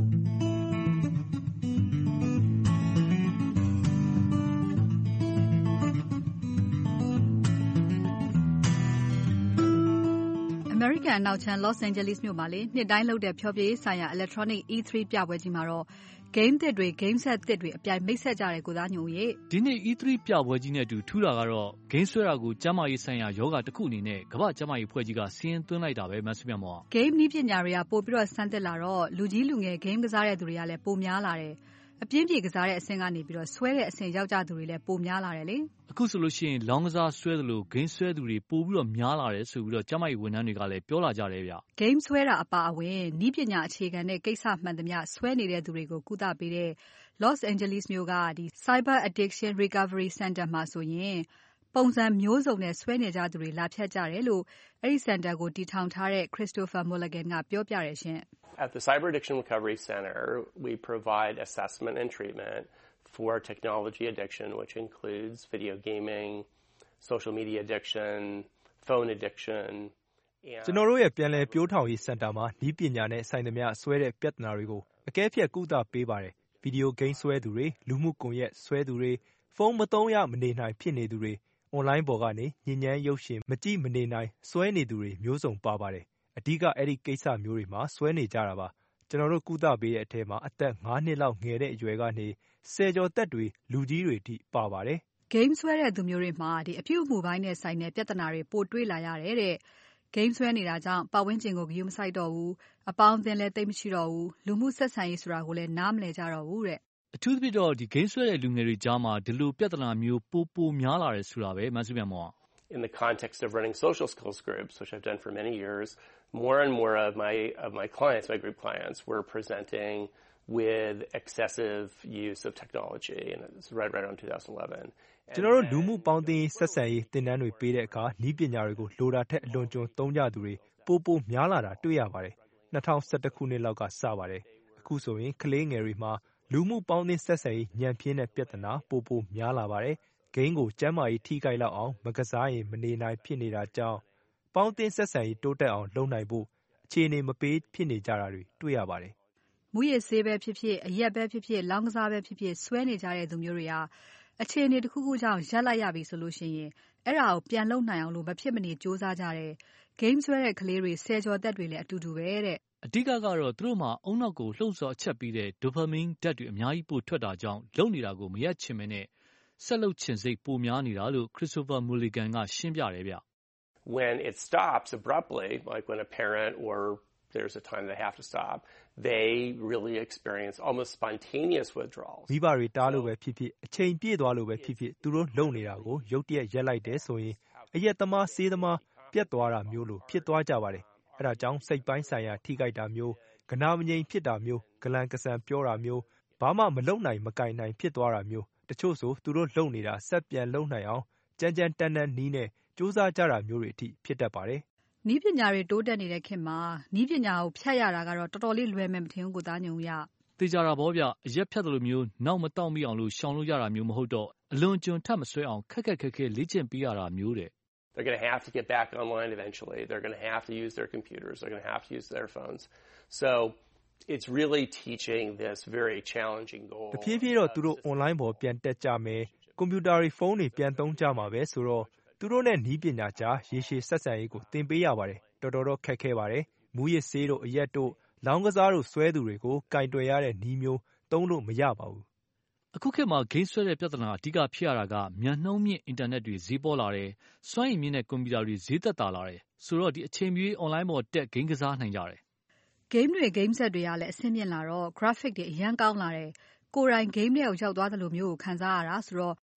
အမေရိကန်အနောက်ခြမ်း Los Angeles မြို့မှာနှစ်တိုင်းလုပ်တဲ့ဖျော်ဖြေရေးဆိုင်ရာ Electronic E3 ပြပွဲကြီးမှာတော့ Game သစ်တွေ Game set သစ်တွေအပြိုင်မိတ်ဆက်ကြတယ်ကိုသားညို့ရေဒီနေ့ E3 ပြပွဲကြီးနဲ့အတူထူးတာကတော့ Game ဆွဲတာကိုကျန်းမာရေးဆိုင်ရာယောဂတစ်ခုအနေနဲ့ကမ္ဘာ့ကျန်းမာရေးအဖွဲ့ကြီးကစီးရင်သွင်းလိုက်တာပဲမဆုမြတ်မော် Game နည်းပညာတွေကပို့ပြီးတော့စမ်းသစ်လာတော့လူကြီးလူငယ် Game ကစားတဲ့သူတွေကလည်းပိုများလာတယ်အပြင်းပြေကစားတဲ့အဆင့်ကနေပြီးတော့ဆွဲတဲ့အဆင့်ရောက်ကြသူတွေလည်းပိုများလာတယ်လေအခုဆိုလို့ရှိရင်လောင်းကစားဆွဲသလို Game ဆွဲသူတွေပိုပြီးတော့များလာတယ်ဆိုပြီးတော့ကျန်းမာရေးဝန်ထမ်းတွေကလည်းပြောလာကြတယ်ဗျ Game ဆွဲတာအပါအဝင်နည်းပညာအခြေခံတဲ့ကိစ္စမှန်သမျှဆွဲနေတဲ့သူတွေကိုကုသပေးတဲ့ Los Angeles မြို့ကCyber Addiction Recovery Center မှာဆိုရင်ပုံစံမျိုးစုံနဲ့ဆွဲနေကြသူတွေလာဖြတ်ကြတယ်လို့အဲ့ဒီ center ကိုတည်ထောင်ထားတဲ့ Christopher Mulligan ကပြောပြတယ်ရှင် At the Cyber Addiction Recovery Center, we provide assessment and treatment for technology addiction, which includes video gaming, social media addiction, phone addiction. ကျွန်တော်တို့ရဲ့ပြန်လည်ပြောထောင်ရေးစင်တာမှာနည်းပညာနဲ့ဆိုင်သမျှဆွဲတဲ့ပြဿနာတွေကိုအကဲဖြတ်ကုသပေးပါတယ်။ ဗီဒီယိုဂိမ်းဆွဲသူတွေလူမှုကွန်ရက်ဆွဲသူတွေဖုန်းမသုံးရမနေနိုင်ဖြစ်နေသူတွေ online ပေါ်ကနေညဉ့်ဉန်းရုပ်ရှင်မကြည့်မနေနိုင်ဆွဲနေသူတွေမျိုးစုံပါပါတယ်။အဓိကအဲ့ဒီကိစ္စမျိုးတွေမှာဆွဲနေကြတာပါ။ကျွန်တော်တို့ကုသပေးတဲ့အထက်မှာအသက်5နှစ်လောက်ငယ်တဲ့အရွယ်ကနေ10ကျော်သက်တွေလူကြီးတွေထိပါပါတယ်။ Game ဆွဲတဲ့သူမျိုးတွေမှာအပြုအမူပိုင်းနဲ့ဆိုင်တဲ့ပြဿနာတွေပိုတွေ့လာရတယ်တဲ့။ Game ဆွဲနေတာကြောင့်ပတ်ဝန်းကျင်ကိုဂရုမစိုက်တော့ဘူး။အပေါင်းအသင်းလည်းသိမရှိတော့ဘူး။လူမှုဆက်ဆံရေးဆိုတာကိုလည်းနားမလည်ကြတော့ဘူးတဲ့။အထူးသဖြင့်တော့ဒီ Game ဆွဲတဲ့လူငယ်တွေကြားမှာဒီလိုပြဿနာမျိုးပိုများလာတယ်ဆိုတာပဲမဆုမြတ်မော် In the context of running social skills groups, which I've done for many years, more and more of my clients, my group clients, were presenting with excessive use of technology, and it was right around 2011. ကျွန်တော်တို့လူမှုပေါင်းသင်းဆက်ဆံရေးသင်တန်းတွေပေးတဲ့အခါနည်းပညာတွေကိုလိုတာထက်အလွန်ကျွံသုံးကြသူတွေပိုများလာတာတွေ့ရပါတယ်။2011ခုနှစ်လောက်ကစပါတယ်။အခုဆိုရင်ကလေးငယ်တွေမှာလူမှုပေါင်းသင်းဆက်ဆံရေးညံပြင်းတဲ့ပြဿနာပိုများလာပါတယ်။ဂိမ်းကိုကျန်းမာရေးထိခိုက်လောက်အောင်မကစားရင်မနေနိုင်ဖြစ်နေတာကြောင့်ပေါင်းသင်းဆက်ဆံရေးတိုးတက်အောင်လုပ်နိုင်ဖို့အခြေအနေမပေးဖြစ်နေကြတာတွေတွေ့ရပါတယ်။မူရစေးပဲဖြစ်ဖြစ်အရက်ပဲဖြစ်ဖြစ်လောင်းကစားပဲဖြစ်ဖြစ်ဆွဲနေကြတဲ့သူမျိုးတွေဟာအခြေအနေတစ်ခုခုကြောင့်ရပ်လိုက်ရပြီဆိုလို့ရှိရင်အဲ့ဒါကိုပြန်လုပ်နိုင်အောင်လို့မဖြစ်မနေစူးစမ်းကြတယ်။ Game ဆွဲတဲ့ကလေးတွေ10ကျော်သက်တွေလည်းအတူတူပဲတဲ့။အဓိကတော့သူတို့မှာအုံနောက်ကိုလှုပ်ဆော်အချက်ပြီးတဲ့ dopamine ဓာတ်တွေအများကြီးပိုထွက်တာကြောင့်လုံနေတာကိုမရက်ချင်မနဲ့ဆက်လုပ်ချင်စိတ်ပိုများနေတာလို့ Christopher Mulligan ကရှင်းပြတယ်ဗျ When it stops abruptly, like when a parent or there's a time they have to stop, they really experience almost spontaneous withdrawals. မိဘတွေတားလို့ပဲဖြစ်ဖြစ်အချိန်ပြည့်သွားလို့ပဲဖြစ်ဖြစ်သူတို့လုံနေတာကိုရုတ်တရက်ရက်လိုက်တယ်ဆိုရင်အရက်သမားဆေးသမားပြတ်သွားတာမျိုးလို့ဖြစ်သွားကြပါတယ်။အဲ့ဒါကြောင့်စိတ်ပိုင်းဆိုင်ရာထိခိုက်တာမျိုးကနာမငြိမ်ဖြစ်တာမျိုးဂလန်ကဆန်ပြောတာမျိုးဘာမှမလုံနိုင်မကင်နိုင်ဖြစ်သွားတာမျိုးတချို့ဆိုသူတို့လုံနေတာဆက်ပြန်လုံနိုင်အောင်ကြမ်းကြမ်းတမ်းတမ်းနီးနဲ့စူးစမ်းကြတာမျိုးတွေအထိဖြစ်တတ်ပါတယ်။နီးပညာတွေတိုးတက်နေတဲ့ခေတ်မှာနီးပညာကိုဖြတ်ရတာကတော့တော်တော်လေးလွယ်မယ်မထင်ဘူးကိုသားညုံရ။သိကြတာပေါ့ဗျအရက်ဖြတ်တယ်လို့မျိုးနောက်မတောင့်မိအောင်လို့ရှောင်လို့ရတာမျိုးမဟုတ်တော့အလွန်ကျွံထပ်မဆွဲအောင်ခက်ခဲလေ့ကျင့်ပေးရတာမျိုးတဲ့ They're going to have to get back online eventually. They're going to have to use their computers. They're going to have to use their phones. So it's really teaching this very challenging goal. တဖြည်းဖြည်းတော့သူတို့ online ပေါ်ပြန်တက်ကြမယ်။ကွန်ပျူတာတွေဖုန်းတွေပြန်သုံးကြမှာပဲဆိုတော့သူတို့နဲ့နီးပညာကြားရေရှည်ဆက်ဆံရေးကိုသင်ပေးရပါတယ်။တော်တော်ခက်ခဲပါတယ်။မူရစ်ဆေးတို့အရက်တို့လောင်းကစားတို့ဆွဲသူတွေကိုကင်တွယ်ရတဲ့နီးမျိုးသုံးလို့မရပါဘူး။အခုခေတ်မှာဂိမ်းဆွဲတဲ့ပြဿနာအဓိကဖြစ်ရတာကမြန်နှုံးမြင့်အင်တာနက်တွေဈေးပေါ်လာတယ်။စွမ်းရည်မြင့်တဲ့ကွန်ပျူတာတွေဈေးသက်သာလာတယ်။ဆိုတော့ဒီအချိန်ပြေး online ပေါ်တက်ဂိမ်းကစားနိုင်ကြတယ်။ Game တွေ game set တွေကလည်းအဆင့်မြင့်လာတော့ graphic တွေအရန်ကောင်းလာတယ်။ကိုယ်တိုင် game ထဲကိုရောက်သွားသလိုမျိုးကိုခံစားရတာဆိုတော့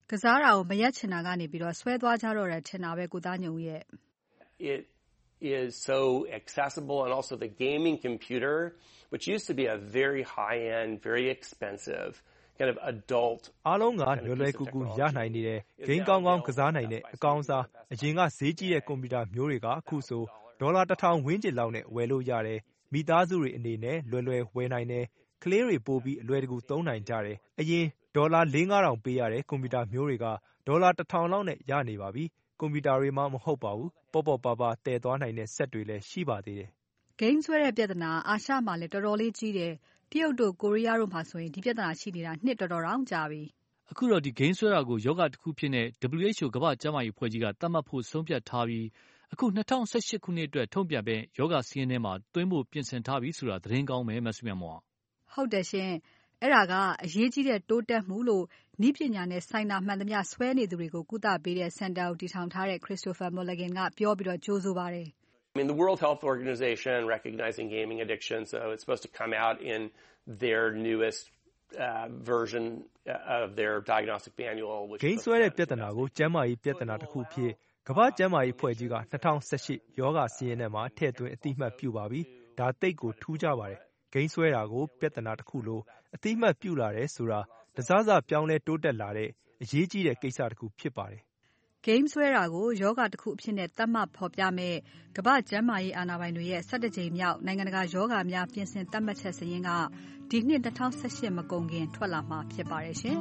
ကစားတာကိုမရက်ချင်တာကနေပြီးတော့ဆွဲသွားကြတော့တယ်ထင်တာပဲကိုသားညုံရဲ့ It is so accessible, and also the gaming computer, which used to be a very high-end, very expensive kind of adult အားလုံးကလွယ်ကူကူရနိုင်နေတဲ့ဂိမ်းကောင်းကောင်းကစားနိုင်တဲ့အကောင်းစားအရင်ကဈေးကြီးတဲ့ကွန်ပျူတာမျိုးတွေကအခုဆိုဒေါ်လာ1000ဝန်းကျင်လောက်နဲ့ဝယ်လို့ရတယ်မိသားစုတွေအနေနဲ့လွယ်ဝယ်နိုင်တယ်ကလေးတွေပို့ပြီးအလွယ်တကူသုံးနိုင်ကြတယ်အရင်ဒေါ်လာ4-500ပေးရတဲ့ကွန်ပျူတာမျိုးတွေကဒေါ်လာ1000လောက်နဲ့ရနေပါပြီကွန်ပျူတာတွေမှမဟုတ်ပါဘူးပေါ့ပါတည်သွားနိုင်တဲ့စက်တွေလည်းရှိပါသေးတယ်ဂိမ်းဆွဲတဲ့ပြဿနာအာရှမှာလည်းတော်တော်လေးကြီးတယ်တရုတ်တို့ကိုရီးယားတို့မှာဆိုရင်ဒီပြဿနာရှိနေတာနှစ်တော်တောင်ကြာပြီအခုတော့ဒီဂိမ်းဆွဲတာကိုယောဂတစ်ခုဖြစ်နေ WHO ကမ္ဘာ့ကျန်းမာရေးအဖွဲ့ကြီးကသတ်မှတ်ဖို့ဆုံးဖြတ်ထားပြီးအခု2018ခုနှစ်အတွက်ထုံ့ပြန်တဲ့ယောဂစီးရင်ထဲမှာသွင်းဖို့ပြင်ဆင်ထားပြီဆိုတာသတင်းကောင်းပဲမဆုမြတ်မောဟုတ်တယ်ရှင်အဲ့ဒါကအရေးကြီးတဲ့တိုးတက်မှုလို့ဤပညာနဲ့ဆိုင်တာမှန်သမျှဆွဲနေသူတွေကိုကုသပေးတဲ့စင်တာကိုတည်ထောင်ထားတဲ့ Christopher Mulligan ကပြောပြီးတော့ကြိုးဆိုပါတယ် I mean, the World Health Organization recognizing gaming addiction, so it's supposed to come out in their newest version of their diagnostic manual. Which ဂိမ်းဆွဲတဲ့ပြဿနာကိုကျန်းမာရေးပြဿနာတစ်ခုဖြစ်ကမ္ဘာ့ကျန်းမာရေးအဖွဲ့ကြီးက2018ယောဂစီးရင်ထဲမှာထည့်သွင်းအသိမှတ်ပြုပါပြီ။ဒါသိပ်ကိုထူးခြားပါတယ်။ဂိမ်းဆွဲတာကိုပြဿနာတစ်ခုလို့အသိမှတ်ပြုလာတယ်ဆိုတာတစားစားပြောင်းလဲတိုးတက်လာတဲ့အရေးကြီးတဲ့ကိစ္စတစ်ခုဖြစ်ပါတယ်ဂိမ်းဆွဲတာကိုယောဂတစ်ခုအဖြစ်နဲ့သတ်မှတ်ဖော်ပြမဲ့ကမ္ဘာ့ကျန်းမာရေးအာဏာပိုင်တွေရဲ့17ကြိမ်မြောက်နိုင်ငံတကာယောဂများပြင်ဆင်သတ်မှတ်ချက်စာရင်းကဒီနှစ်2018မကုန်ခင်ထွက်လာမှာဖြစ်ပါတယ်ရှင်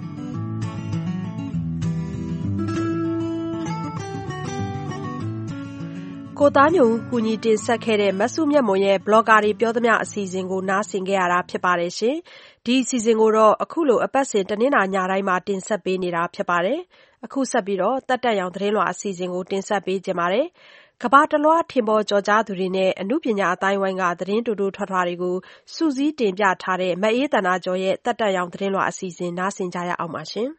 ကိုသားညုံကူညီတင်ဆက်ခဲ့တဲ့မဆုမြတ်မွန်ရဲ့ blogger တွေပြောသမျှအစီအစဉ်ကိုနားဆင်ခဲ့ရတာဖြစ်ပါတယ်ရှင်ဒီအစီအစဉ်ကိုတော့အခုလိုအပတ်စဉ်တနင်္လာညတိုင်းမှာတင်ဆက်ပေးနေတာဖြစ်ပါတယ်အခုဆက်ပြီးတော့တက်တက်ရောင်သတင်းလွှာအစီအစဉ်ကိုတင်ဆက်ပေးကြပါမယ်။ကမ္ဘာတလွှားထင်ပေါ်ကျော်ကြားသူတွေနဲ့အမှုပညာအတိုင်းဝိုင်းကသတင်းတူတူထွားထွားတွေကိုစူးစီးတင်ပြထားတဲ့မအေးတနာကျော်ရဲ့တက်တက်ရောင်သတင်းလွှာအစီအစဉ်နားဆင်ကြရအောင်ပါရှင်။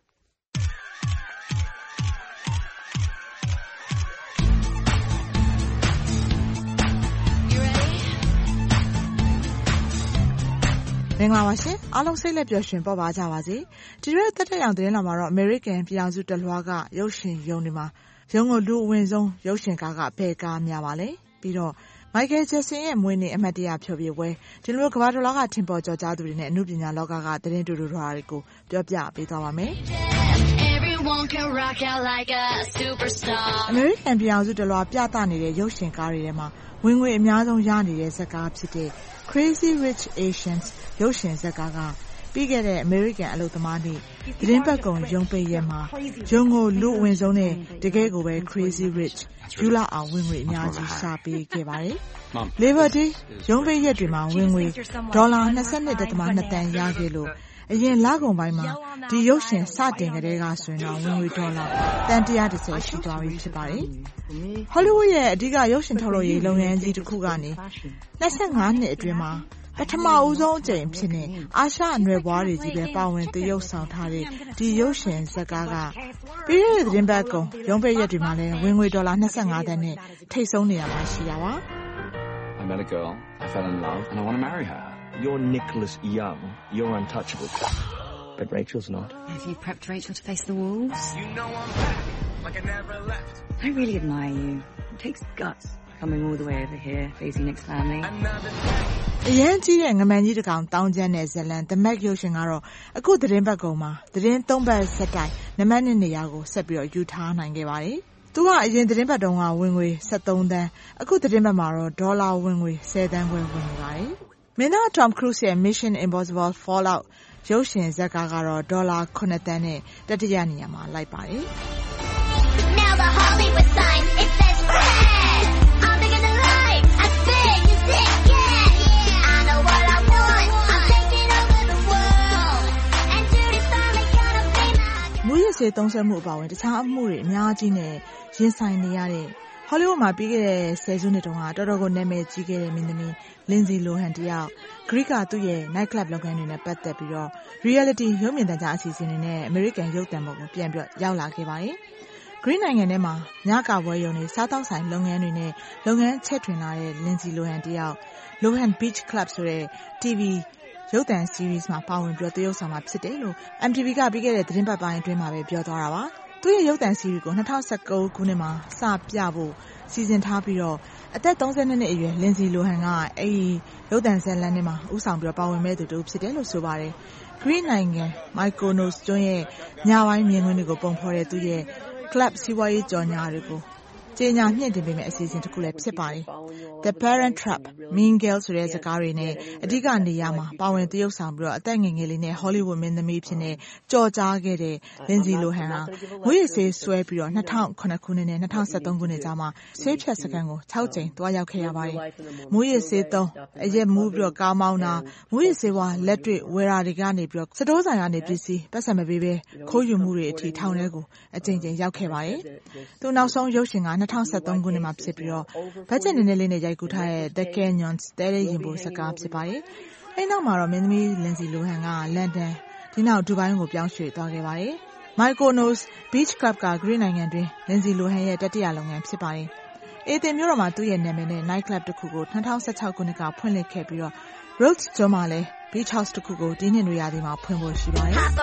မင်္ဂလာပါရှင်အားလုံးစိတ်လက်ပျော်ရွှင်ပေါ်ပါကြပါစေဒီရက်တက်တက်ရောင်သတင်းလာမှာတော့ American ပြည်ထောင်စုတလွှားကရုပ်ရှင်ရုံတွေမှာရုံကိုလူအဝင်ဆုံးရုပ်ရှင်ကားကဘယ်ကားများပါလဲပြီးတော့ Michael Jackson ရဲ့မွေးနေ့အမှတ်တရဖျော်ဖြေပွဲဒီလိုကမ္ဘာတလွှားကထင်ပေါ်ကျော်ကြားသူတွေနဲ့အမှုပညာလောကကသတင်းတူတူထွားတွေကိုပြောပြပေးသွားပါမယ် American ပြည်ထောင်စုတလွှားပြသနေတဲ့ရုပ်ရှင်ကားတွေထဲမှာဝင်ငွေအများဆုံးရနေတဲ့ဇာတ်ကားဖြစ်တဲ့ Crazy Rich Asians ရုပ်ရှင်ဇာတ်ကားကပြီးခဲ့တဲ့ American အလုပ်သမားနေ့သတင်းပတ်ကုံရုံးပိတ်ရက်မှာရုံကိုလူအဝင်ဆုံးနဲ့တကယ်ကိုပဲ Crazy Rich ယူလာအောင်ဝင်ငွေအများကြီးရှာပေးခဲ့ပါတယ်။ Labor Day ရုံးပိတ်ရက်တွေမှာဝင်ငွေဒေါ်လာ 22.2 တန်ရခဲ့လို့အရင်လကုန်ပိုင်းမှာဒီရုပ်ရှင်စတင်ကတည်းကဆိုရင်တော့ဝင်ငွေဒေါ်လာတန်130ရှိသွားပြီဖြစ်ပါတယ်။ Hollywood ရဲ့အဓိကရုပ်ရှင်ထုတ်လုပ်ရေးလုပ်ငန်းကြီးတစ်ခုကနေ25နှစ်အတွင်းမှာပထမဦးဆုံးအကြိမ်ဖြစ်နေအာရှအနွယ်ဘွားတွေကြီးပဲပါဝင်သရုပ်ဆောင်ထားတဲ့ဒီရုပ်ရှင်ဇာတ်ကားကပြီးခဲ့တဲ့သတင်းပတ်ကုန်ရုံးပိတ်ရက်တွေမှာလည်းဝင်ငွေဒေါ်လာ25တန်းနဲ့ထိပ်ဆုံးနေရမှာရှိတာပါ I met a girl, I fell in love and I want to marry her. You're Nicholas Young. You're untouchable. But Rachel's not. Have you prepped Rachel to face the wolves? You know I'm back, like I never left. I really admire you. It takes guts coming all the way over here, facing Nick's family. အရင်ကြီးတဲ့ငမန်ကြီးတကောင်တောင်းကျမ်းတဲ့ဇလန် The Mac ရုပ်ရှင်ကတော့အခုသတင်းပတ်ကုန်မှာသတင်း3ပတ်ဆက်တိုက်နံပါတ်1နေရာကိုဆက်ပြီးတော့ယူထားနိုင်ခဲ့ပါတယ်။သူကအရင်သတင်းပတ်တုန်းကဝင်ငွေ73တန်းအခုသတင်းပတ်မှာတော့ဒေါ်လာဝင်ငွေ10တန်းခွဲဝင်နေပါတယ်။မင်းသား Tom Cruise ရဲ့ Mission Impossible Fallout ရုပ်ရှင်ဇာတ်ကားကတော့ဒေါ်လာ9တန်းနဲ့တတိယနေရာမှာလိုက်ပါတယ်။ Now the Hollywood sign it says red. I'm bigger than life. As big as it gets. I know what I want. I'm taking over the world. And to this time I gotta be my မူရစေသုံးဆွဲမှုအပါအဝင်တခြားအမှုတွေအများကြီးနဲ့ရင်ဆိုင်နေရတဲ့ Hollywood မှာပြီးခဲ့တဲ့10စုနှစ်တုန်းကတော်တော်ကိုနာမည်ကြီးခဲ့တဲ့မင်းသမီး Lindsay Lohan တယောက် Greek ကသူ့ရဲ့ night club လုပ်ငန်းတွေနဲ့ပတ်သက်ပြီးတော့ reality ရုပ်မြင်သံကြားအစီအစဉ်တွေနဲ့ American ရုပ်သံပေါ်ကိုပြန်ပြီးရောက်လာခဲ့ပါတယ်။ Green နိုင်ငံထဲမှာညကပွဲရုံတွေစားတောက်ဆိုင်လုပ်ငန်းတွေနဲ့လုပ်ငန်းချက်ထွင်လာတဲ့ Lindsay Lohan တယောက် Lohan Beach Club ဆိုတဲ့ TV ရုပ်သံ series မှာပါဝင်ပြီးသရုပ်ဆောင်မှာဖြစ်တယ်လို့ MTV ကပြီးခဲ့တဲ့သတင်းပတ်ပိုင်းအတွင်းမှာပဲပြောသွားတာပါသူ့ရဲ့ရုပ်သံ series ကို2019ခုနှစ်မှာစပြဖို့စီစဉ်ထားပြီးတော့အသက်32နှစ်အရွယ် Lindsay Lohan ကအဲဒီရုပ်သံဇာတ်လမ်းထဲမှာဦးဆောင်ပြီးပါဝင်မဲ့သူတို့ဖြစ်တယ်လို့ဆိုပါတယ် Green နိုင်ငံ Mykonos ကျွန်းရဲ့ညပိုင်းမြင်ကွင်းတွေကိုပုံဖော်တဲ့သူရဲ့ club စီးပွားရေးကြော်ညာတွေကိုကြေညာမြင့်တင်ပေးမယ့်အစီအစဉ်တစ်ခုလည်းဖြစ်ပါတယ် The Parent Trap Mean Girls ဆိုတဲ့ဇာတ်ကားတွေနဲ့အဓိကနေရာမှာပါဝင်သရုပ်ဆောင်ပြီးတော့အသက်ငယ်ငယ်လေးနဲ့ Hollywood မင်းသမီးဖြစ်နေကြော်ကြားခဲ့တဲ့ Lindsay Lohan ဟာငွေရည်ဆေးဆွဲပြီးတော့2009ခုနှစ်နဲ့2013ခုနှစ်ကြားမှာဆေးဖြတ်စခန်းကို6ကြိမ်တွားရောက်ခဲ့ရပါတယ်ငွေရည်ဆေးသုံးအရက်မူးပြီးတော့ကားမောင်းတာငွေရည်ဆေးဝါလက်တွေ့ဝယ်တာတွေကနေပြီးတော့စတိုးဆိုင်ကနေပစ္စည်းပတ်စံမပေးပဲခိုးယူမှုတွေအထိထောင်ထဲကိုအကြိမ်ကြိမ်ရောက်ခဲ့ပါတယ်သူနောက်ဆုံးရုပ်ရှင်က2013ခုနှစ်မှာဖြစ်ပြီးတော့ဘတ်ဂျက်နည်းနည်းလေးနဲ့ရိုက်ကူးထားတဲ့ The Canyons တဲတဲ့ရင်ပိုစကားဖြစ်ပါတယ်။အဲဒီနောက်မှာတော့မင်းသမီး Lindsay Lohan ကလန်ဒန်ဒီနောက်ဒူဘိုင်းကိုပြောင်းရွှေ့သွားခဲ့ပါတယ်။ Mykonos Beach Club က Greece နိုင်ငံတွင် Lindsay Lohan ရဲ့တတိယလုပ်ငန်းဖြစ်ပါတယ်။အေသင်မြို့တော်မှာသူ့ရဲ့နာမည်နဲ့ night club တစ်ခုကို2016ခုနှစ်ကဖွင့်လှစ်ခဲ့ပြီးတော့ Rhodes ကျွန်းမှာလည်း beach house တစ်ခုကိုဒီနှစ်နွေရာသီမှာဖွင့်ဖို့ရှိပါတယ်။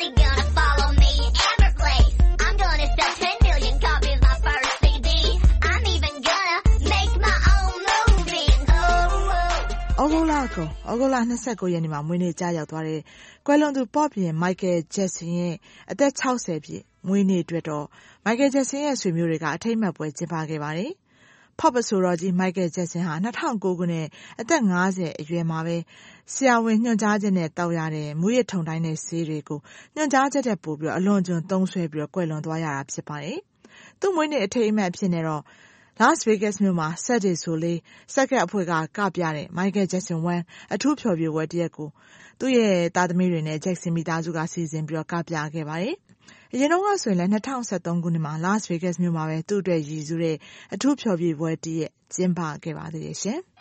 ဩဂုတ်လ29ရက်နေ့မှာမွေးနေ့ကြာရောက်သွားတဲ့ကွယ်လွန်သူ Pop ဘုရင် Michael Jackson ရဲ့အသက်60ပြည့်မွေးနေ့အတွက်တော့ Michael Jackson ရဲ့ဆွေမျိုးတွေကအထိမ်းအမှတ်ပွဲကျင်းပခဲ့ပါတယ်။ Pop အဆိုတော်ကြီး Michael Jackson ဟာ2009ခုနှစ်အသက်50အရွယ်မှာပဲဆရာဝန်ညွှန်ကြားချက်နဲ့တောက်ရတဲ့မူရစ်ထုံတိုင်းတဲ့ဆေးတွေကိုညွှန်ကြားချက်တဲ့ပို့ပြီးအလွန်ကျွံသုံးဆွဲပြီးကွယ်လွန်သွားရတာဖြစ်ပါတယ်။သူ့မွေးနေ့အထိမ်းအမှတ်ဖြစ်နေတော့Las Vegas မြို့မှာCirque du Soleilစက္ကန့်အဖွဲ့ကပြတဲ့ Michael Jackson 1အထူးဖျော်ဖြေပွဲတစ်ရက်ကိုသူ့ရဲ့သားသမီးတွေနဲ့ Jackson မိသားစုကစီစဉ်ပြီးကပြခဲ့ပါတယ်။အရင်တော့ဆိုရင်လည်း2013ခုနှစ်မှာ Las Vegas မြို့မှာပဲသူ့အတွက်ရည်စူးတဲ့အထူးဖျော်ဖြေပွဲတစ်ရက်ကျင်းပခဲ့ပါသေးတယ်ရှင်။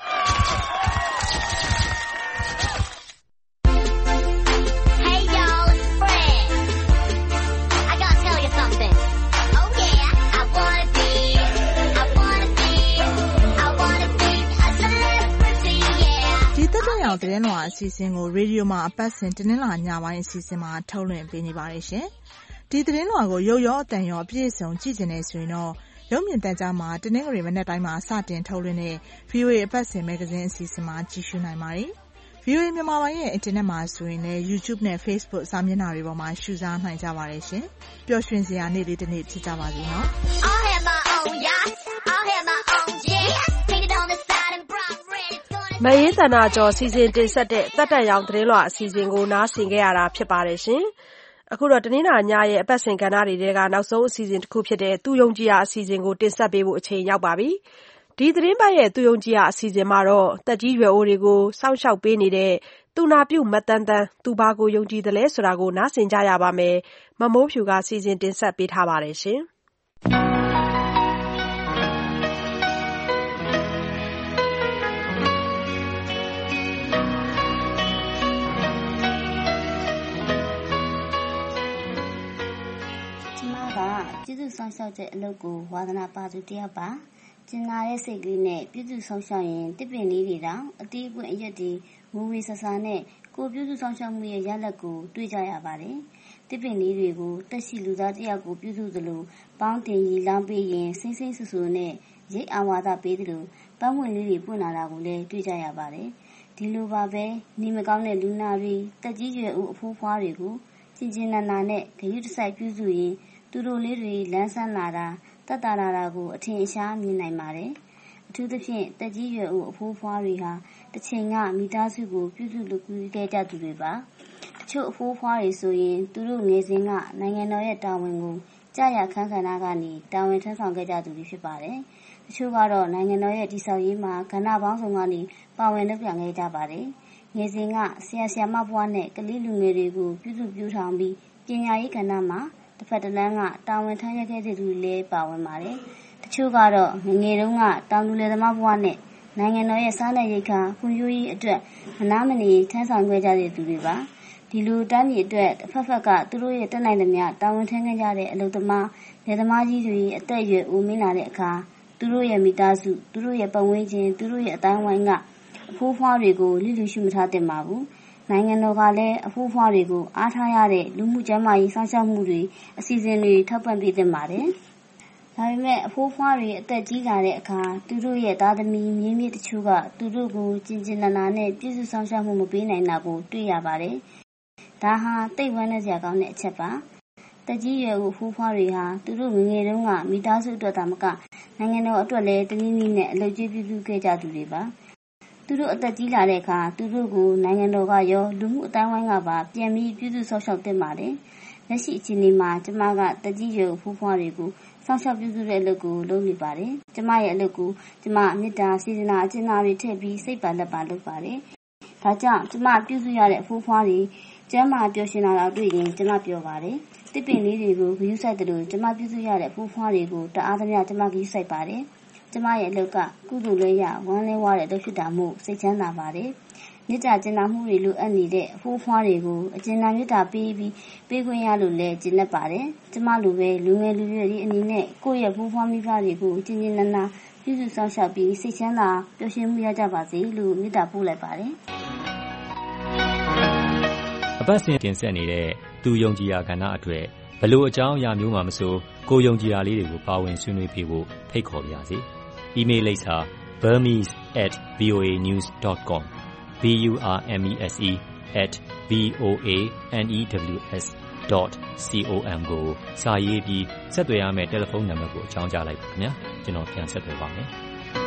သတင်းလွှာအစီအစဉ်ကိုရေဒီယိုမှာအပတ်စဉ်တင်းလာညပိုင်းအစီအစဉ်မှာထုတ်လွှင့်ပေးနေပါတယ်ရှင်။ဒီသတင်းလွှာကိုရုပ်ရောအသံရောအပြည့်အစုံကြည့်နေဆိုရင်တော့ရုပ်မြင်သံကြားမှာတင်းငွေမနေ့တိုင်းမှာစတင်ထုတ်လွှင့်တဲ့ VOA အပတ်စဉ်မဂ္ဂဇင်းအစီအစဉ်မှာကြည့်ရှုနိုင်ပါတယ်။ VOA မြန်မာပိုင်းရဲ့အင်တာနက်မှာဆိုရင်လည်း YouTube နဲ့ Facebook စာမျက်နှာတွေပေါ်မှာရှုစားနိုင်ကြပါတယ်ရှင်။ပျော်ရွှင်စရာနေ့လေးတစ်နေ့ဖြစ်ကြပါစေနော်။ I'll have my own yacht. I'll have my own jet. Painted on the side and bright red. မအေးသန္တာကျော်စီစဉ်တင်ဆက်တဲ့သက်တမ်းရောင်သတင်းလွှာအစီအစဉ်ကိုနားဆင်ခဲ့ရတာဖြစ်ပါတယ်ရှင်။အခုတော့တနင်္လာညရဲ့အပတ်စဉ်ကဏ္ဍတွေထဲကနောက်ဆုံးအစီအစဉ်တစ်ခုဖြစ်တဲ့သူယုံကြည်ရာအစီအစဉ်ကိုတင်ဆက်ပေးဖို့အချိန်ရောက်ပါပြီ။ဒီသတင်းပတ်ရဲ့သူယုံကြည်ရာအစီအစဉ်မှာတော့တက်ကြီးရွယ်အိုတွေကိုစောင့်ရှောက်ပေးနေတဲ့သူနာပြုမတန်းတန်းသူဘာကိုယုံကြည်တယ်လဲဆိုတာကိုနားဆင်ကြရပါမယ်။မမိုးဖြူကစီစဉ်တင်ဆက်ပေးထားပါတယ်ရှင်။ပြည်သူဆောင်ရှောက်တဲ့အလုပ်ကိုဝါသနာပါသူတယောက်ပါကျင်နာတဲ့စိတ်ကလေးနဲ့ပြည်သူဆောင်ရှောက်ရင်တစ်ပင်လေးတွေတောင်အတီးအပွင့်အရက်တွေငိုငွေဆဆာနဲ့ကိုပြည်သူဆောင်ရှောက်မှုရဲ့ရလဒ်ကိုတွေ့ကြရပါတယ်တစ်ပင်လေးတွေကိုတက်ရှိလူသားတယောက်ကိုပြုစုသလိုပေါင်းတင်ရီလောင်းပေးရင်စိမ့်စိမ့်ဆူဆူနဲ့ရိတ်အာဝါဒပေးသလိုပန်းဝင်လေးတွေပွင့်လာတာကိုလည်းတွေ့ကြရပါတယ်ဒီလိုပါပဲနေမကောင်းတဲ့လူနာတွေတက်ကြီးရွယ်ဦးအဖိုးဖွားတွေကိုချင်းချင်းနာနာနဲ့ဂရုတစိုက်ပြုစုရင်သူတို့လေးတွေလန်းဆန်းလာတာတက်တာလာတာကိုအထင်အရှားမြင်နိုင်ပါတယ်အထူးသဖြင့်တက်ကြီးရွယ်ဦးအဖိုးဖွားတွေဟာတစ်ချိန်ကမိသားစုကိုပြုစုလုပ်ကူးခဲ့ကြသူတွေပါတချို့အဖိုးဖွားတွေဆိုရင်သူတို့ငယ်စဉ်ကနိုင်ငံတော်ရဲ့တာဝန်ကိုကြားရခန်းခန္ဓာကနေတာဝန်ထမ်းဆောင်ခဲ့ကြသူတွေဖြစ်ပါတယ်တချို့ကတော့နိုင်ငံတော်ရဲ့တည်ဆောက်ရေးမှာကဏ္ဍပေါင်းစုံကနေပါဝင်လုပ်ပြခဲ့ကြပါတယ်ငယ်စဉ်ကဆရာဆရာမဘွားနဲ့ကလေးလူငယ်တွေကိုပြုစုပြောင်းထောင်ပြီးပညာရေးကဏ္ဍမှာတစ်ဖက်တစ်လမ်းကတာဝန်ထမ်းရခဲ့တဲ့သူတွေလည်းပါဝင်ပါတယ်တချို့ကတော့ငငယ်တုန်းကတောင်သူလယ်သမားဘဝနဲ့နိုင်ငံတော်ရဲ့စားနပ်ရိက္ခာဖွံ့ဖြိုးရေးအတွက်မနာမနေထမ်းဆောင်ခဲ့ကြတဲ့သူတွေပါဒီလိုတိုင်းပြည်အတွက်တစ်ဖက်ဖက်ကသူတို့ရဲ့တက်နိုင်သမျှတာဝန်ထမ်းခဲ့ကြတဲ့အလုပ်သမားလယ်သမားကြီးတွေအသက်အရွယ်အိုမင်းလာတဲ့အခါသူတို့ရဲ့မိသားစုသူတို့ရဲ့ပတ်ဝန်းကျင်သူတို့ရဲ့အတိုင်းဝိုင်းကအဖိုးဖွားတွေကိုလိလူရှုမထားသင့်ပါဘူးငနိုင်ငံတော်ကလည်းအဖိုးအဖွားတွေကိုအားထားရတဲ့လူမှုကျန်းမာရေးစောင့်ရှောက်မှုတွေအစီအစဉ်တွေထောက်ပံ့ပေးသင့်ပါတယ်။ဒါပေမဲ့အဖိုးအဖွားတွေအသက်ကြီးလာတဲ့အခါသူတို့ရဲ့သားသမီးမြေးမြစ်တချို့ကသူတို့ကိုကျင်ကျင်နာနာနဲ့ပြုစုဆောင်ရှောက်မှုမပေးနိုင်တာကိုတွေ့ရပါတယ်။ဒါဟာသိပ်ဝမ်းနည်းစရာကောင်းတဲ့အချက်ပါ။တက်ကြီးရွယ်အဖိုးအဖွားတွေဟာသူတို့ငယ်ငယ်တုန်းကမိသားစုအတွက်သာမကနိုင်ငံတော်အတွက်လည်းတနည်းနည်းနဲ့အလုပ်ကြီးပြုခဲ့ကြသူတွေပါ။သူတို့အသက်ကြီးလာတဲ့အခါသူတို့ကိုနိုင်ငံတော်ကရောလူမှုအတိုင်းဝိုင်းကပါပြန်ပြီးပြုစုဆောင်ရှောက်သင့်ပါတယ်။လက်ရှိအခြေအနေမှာကျမကတက်ကြီးရွယ်အဖိုးအဖွားတွေကိုစောင့်ရှောက်ပြုစုတဲ့အလုပ်ကိုလုပ်နေပါတယ်။ကျမရဲ့အလုပ်ကိုကျမမေတ္တာစေတနာအကျဉ်းသားတွေထည့်ပြီးစိတ်ပါလက်ပါလုပ်ပါတယ်။ဒါကြောင့်ကျမပြုစုရတဲ့အဖိုးအဖွားတွေကျမ်းမာပျော်ရွှင်လာတာတွေ့ရင်ကျမပြောပါတယ်။တစ်ပင်လေးတွေကိုဂရုစိုက်တယ်လို့ကျမပြုစုရတဲ့အဖိုးအဖွားတွေကိုတအားသမျှကျမဂရုစိုက်ပါတယ်။ကျမရဲ့အလုပ်ကကုသိုလ်လည်းရဝမ်းလည်းဝါတဲ့အလုပ်ဖြစ်တာမို့စိတ်ချမ်းသာပါတယ်။မေတ္တာကျင်နာမှုတွေလိုအပ်နေတဲ့အဖိုးအဖွားတွေကိုအကျဉ်းသားမေတ္တာပေးခွင့်ရလို့လည်းကျင့်တတ်ပါတယ်။ကျမလိုပဲလူငယ်လူရွယ်တွေအနေနဲ့ကိုယ့်ရဲ့ဖိုးဖွားမိဖတွေကိုကျဉ်ကျဉ်နာနာပြုစုဆောင်ရှောက်ပြီးစိတ်ချမ်းသာပျော်ရွှင်မှုရကြပါစေလို့မေတ္တာပို့လိုက်ပါတယ်။အပတ်စဉ်တင်ဆက်နေတဲ့သူယုံကြည်ရာကဏ္ဍအတွက်ဘလို့အကြောင်းအရာမျိုးမှမဆိုကိုယုံကြည်ရာလေးတွေကိုပါဝင်ဆွေးနွေးပြဖို့ဖိတ်ခေါ်ပါရစေ။ email လိပ်စာ burmese@voanews.com burmese@voanews.com ကိုစာရေးပြီးဆက်သွယ်ရမယ့်တယ်လီဖုန်းနံပါတ်ကိုအကြောင်းကြားလိုက်ပါခင်ဗျာ။ကျွန်တော်ပြန်ဆက်သွယ်ပါမယ်။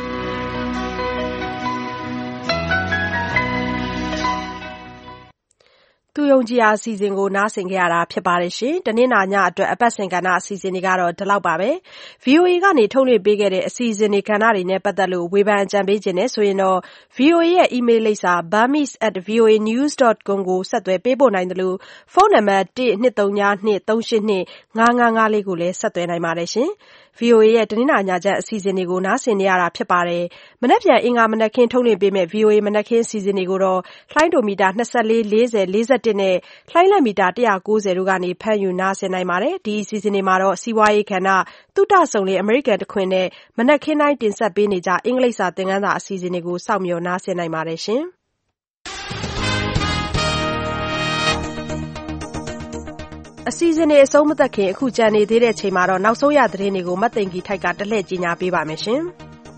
သူယုံကြည်ရာအစီအစဉ်ကိုနားဆင်ကြရတာဖြစ်ပါတယ်ရှင်။တနင်္လာညအတွက်အပတ်စဉ်ကဏ္ဍအစီအစဉ်တွေကတော့ဒီလောက်ပါပဲ။ VOA ကနေထုတ်လွှင့်ပေးခဲ့တဲ့အစီအစဉ်တွေကဏ္ဍတွေနဲ့ပတ်သက်လို့ဝေဖန်အကြံပေးခြင်းနဲ့ဆိုရင်တော့ VOA ရဲ့ email လိပ်စာ burmese@voanews.com ကိုဆက်သွယ်ပေးပို့နိုင်တယ်လို့ဖုန်းနံပါတ် 12323825555 ကိုလည်းဆက်သွယ်နိုင်ပါတယ်ရှင်။ VOA ရဲ့တနင်္လာညချမ်းအစီအစဉ်တွေကိုနားဆင်နေရတာဖြစ်ပါတယ်။မနက်ဖြန်အင်္ဂါမနက်ခင်းထုတ်လွှင့်ပေးမယ့် VOA မနက်ခင်းအစီအစဉ်တွေကိုတော့လှိုင်းဒိုမီတာ24 40 41နဲ့လှိုင်းလမီတာ190တို့ကနေဖမ်းယူနားဆင်နိုင်ပါတယ်။ဒီအစီအစဉ်တွေမှာတော့စီးပွားရေးကဏ္ဍသုတဆုံလင်အမေရိကန်တခွင်နဲ့မနက်ခင်းတိုင်းတင်ဆက်ပေးနေကြအင်္ဂလိပ်စာသင်ခန်းစာအစီအစဉ်တွေကိုစောင့်မျှော်နားဆင်နိုင်ပါတယ်ရှင်။အစီအစဉ်တွေအဆုံးမသတ်ခင်အခုကြံနေသေးတဲ့အချိန်မှာတော့နောက်ဆုံးရသတင်းတွေကိုမတ်သိင်္ဂီထိုက်ကတလှည့်ကြီးညာပေးပါမယ်ရှင်။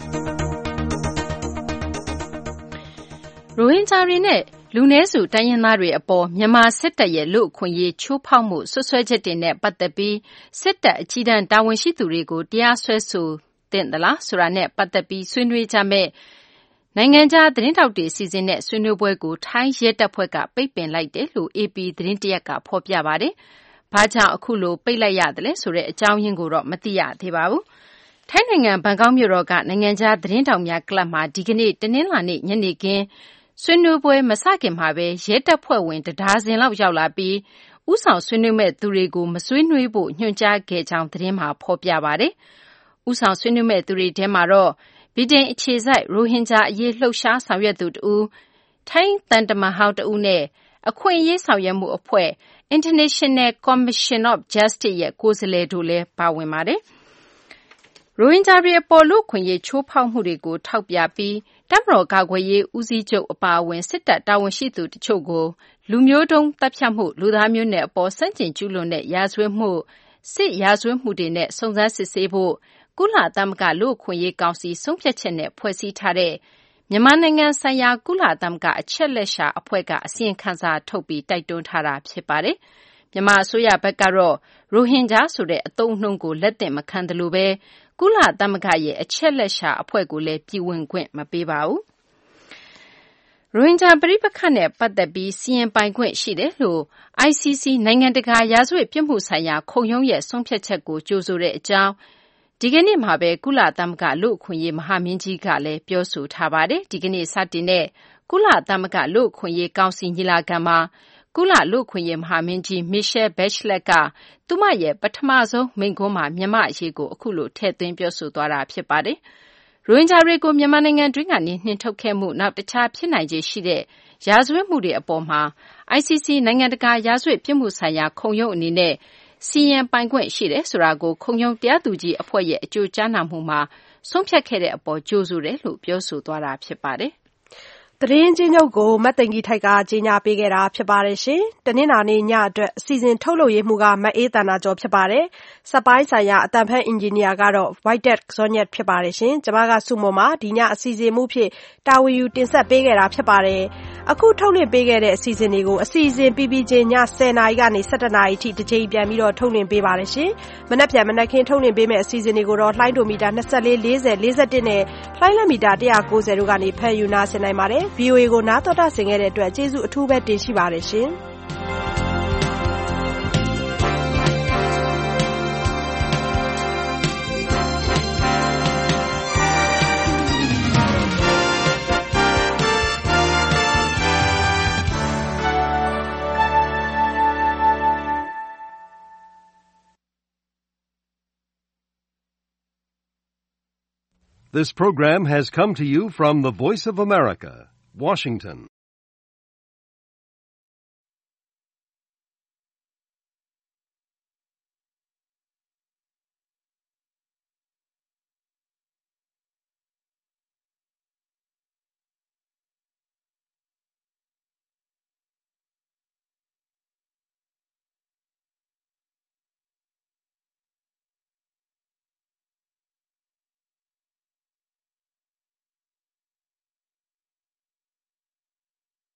ရိုဟင်ဂျာတွေနဲ့လူနည်းစုတိုင်းရင်းသားတွေအပေါ်မြန်မာစစ်တပ်ရဲ့လူ့အခွင့်အရေးချိုးဖောက်မှုစွပ်စွဲချက်တွေနဲ့ပတ်သက်ပြီးစစ်တပ်အကြီးတန်းတာဝန်ရှိသူတွေကိုတရားစွဲဆိုသင့်သလားဆိုတာနဲ့ပတ်သက်ပြီးဆွေးနွေးကြမယ့်နိုင်ငံခြားသတင်းထောက်တွေစီစဉ်တဲ့ဆွေးနွေးပွဲကိုထိုင်းရဲတပ်ဖွဲ့ကပိတ်ပင်လိုက်တယ်လို့ AP သတင်းတရက်ကဖော်ပြပါတယ်။ဘာကြောင့်အခုလိုပိတ်လိုက်ရတယ်လဲဆိုတဲ့အကြောင်းရင်းကိုတော့မသိရသေးပါဘူး။ထိုင်းနိုင်ငံဘန်ကောက်မြို့တော်ကနိုင်ငံခြားသတင်းထောက်များကလပ်မှာဒီကနေ့တနင်္လာနေ့ညနေခင်းဆွေးနွေးပွဲမစခင်မှာပဲရဲတပ်ဖွဲ့ဝင်တဒါဇင်လောက်ရောက်လာပြီးဥဆောင်ဆွေးနွေးမဲ့သူတွေကိုမဆွေးနွေးဖို့ညွှန်ကြားခဲ့ကြောင်းသတင်းမှာဖော်ပြပါတယ်။ဥဆောင်ဆွေးနွေးမဲ့သူတွေထဲမှာတော့ဗြိတိန်အခြေစိုက်ရိုဟင်ဂျာအရေးလှုပ်ရှားဆောင်ရွက်သူတဦးထိုင်းတန်တမန်ဟောင်းတဦးနဲ့အခွင့်အရေးဆောင်ရွက်မှုအဖွဲ့ International Commission of Justice ရဲ့ကိုယ်စားလှယ်တို့လည်းပါဝင်ပါတယ်။ရိုဟင်ဂျာတွေအပေါ်လူ့အခွင့်အရေးချိုးဖောက်မှုတွေကိုထောက်ပြပြီးတပ်မတော်ကာကွယ်ရေးဦးစီးချုပ်အပါအဝင်စစ်တပ်တာဝန်ရှိသူတချို့ကိုလူမျိုးတုံးသတ်ဖြတ်မှုလူသားမျိုးနွယ်အပေါ်ဆန့်ကျင်ကျူးလွန်တဲ့ရာဇဝတ်မှုစစ်ရာဇဝတ်မှုတွေနဲ့စုံစမ်းစစ်ဆေးဖို့ကုလသမဂ္ဂလူ့အခွင့်အရေးကောင်စီဆုံးဖြတ်ချက်နဲ့ဖွဲ့စည်းထားတဲ့မြန်မာနိုင်ငံဆိုင်ရာကုလသမဂ္ဂအချက်လက်ရှာအဖွဲ့ကအစီရင်ခံစာထုတ်ပြီးတိုက်တွန်းထားတာဖြစ်ပါတယ်။မြန်မာအစိုးရဘက်ကတော့ရိုဟင်ဂျာဆိုတဲ့အသုံးအနှုန်းကိုလက်သင့်မခံသလိုပဲကုလသမဂ္ဂရဲ့အချက်လက်ရှာအဖွဲ့ကိုလည်းပြည်ဝင်ခွင့်မပေးပါဘူး။ရိုဟင်ဂျာပဋိပက္ခနဲ့ပတ်သက်ပြီးစီရင်ပိုင်ခွင့်ရှိတယ်လို့ ICC နိုင်ငံတကာရာဇဝတ်ပြစ်မှုဆိုင်ရာခုံရုံးရဲ့ဆုံးဖြတ်ချက်ကိုကြိုဆိုတဲ့အကြောင်းဒီကနေ့မှာပဲကုလသမဂ္ဂလူ့အခွင့်အရေးမဟာမင်းကြီးကလည်းပြောဆိုထားပါတယ်။ဒီကနေ့စတင်တဲ့ကုလသမဂ္ဂလူ့အခွင့်အရေးကောင်စီညီလာခံမှာကုလလူ့အခွင့်အရေးမဟာမင်းကြီး Michelle Bachelet ကသူမရဲ့ပထမဆုံးမိန့်ခွန်းမှာမြန်မာ့အရေးကိုအခုလိုထည့်သွင်းပြောဆိုသွားတာဖြစ်ပါတယ်။ရိုဟင်ဂျာတွေကိုမြန်မာနိုင်ငံတွင်းကနေနှင်ထုတ်ခဲ့မှုနောက်တခြားဖြစ်နိုင်ခြေရှိတဲ့ရာဇဝတ်မှုတွေအပေါ်မှာ ICC နိုင်ငံတကာရာဇဝတ်ပြစ်မှုဆိုင်ရာခုံရုံးအနေနဲ့စီရင်ပိုင်ခွင့်ရှိတယ်ဆိုတာကိုခုံရုံးတရားသူကြီးအဖွဲ့ရဲ့အကြိုကြားနာမှုမှာဆုံးဖြတ်ခဲ့တဲ့အပေါ်ကြိုးဆိုတယ်လို့ပြောဆိုသွားတာဖြစ်ပါတယ်။သတင်းချင်းချုပ်ကိုမတ်သိင်္ဂီထိုက်ကကြီးညာပေးခဲ့တာဖြစ်ပါတယ်ရှင်။တနင်္လာနေ့ညအတွက်အစီအစဉ်ထုတ်လုပ်ရေးမှုကမအေးတန်တာကျော်ဖြစ်ပါတယ်။စပိုင်းဆိုင်ရာအတန်ဖက်အင်ဂျင်နီယာကတော့ White Zonyet ဖြစ်ပါတယ်ရှင်။ကျွန်မကစုမုံမှာဒီညအစီအစဉ်မှုဖြစ်တာဝန်ယူတင်ဆက်ပေးခဲ့တာဖြစ်ပါတယ်။အခုထုတ်လွှင့်ပေးခဲ့တဲ့အစီအစဉ်တွေကိုအစီအစဉ်ပြီးပြီးချင်းည10:00နာရီကနေ17:00နာရီအထိတစ်ချိန်ပြန်ပြီးတော့ထုတ်လွှင့်ပေးပါတယ်ရှင်။မနက်ဖြန်မနက်ခင်းထုတ်လွှင့်ပေးမယ့်အစီအစဉ်တွေကိုတော့လှိုင်းဒိုမီတာ24 40 41နဲ့လှိုင်းလက်မီတာ190တို့ကနေဖန်ယူနာဆင်နိုင်ပါတယ်။ VOA ကိုနားတော်တာဆင်ခဲ့တဲ့အတွက်ကျေးဇူးအထူးပဲတင်ရှိပါတယ်ရှင်။ This program has come to you from the Voice of America, Washington.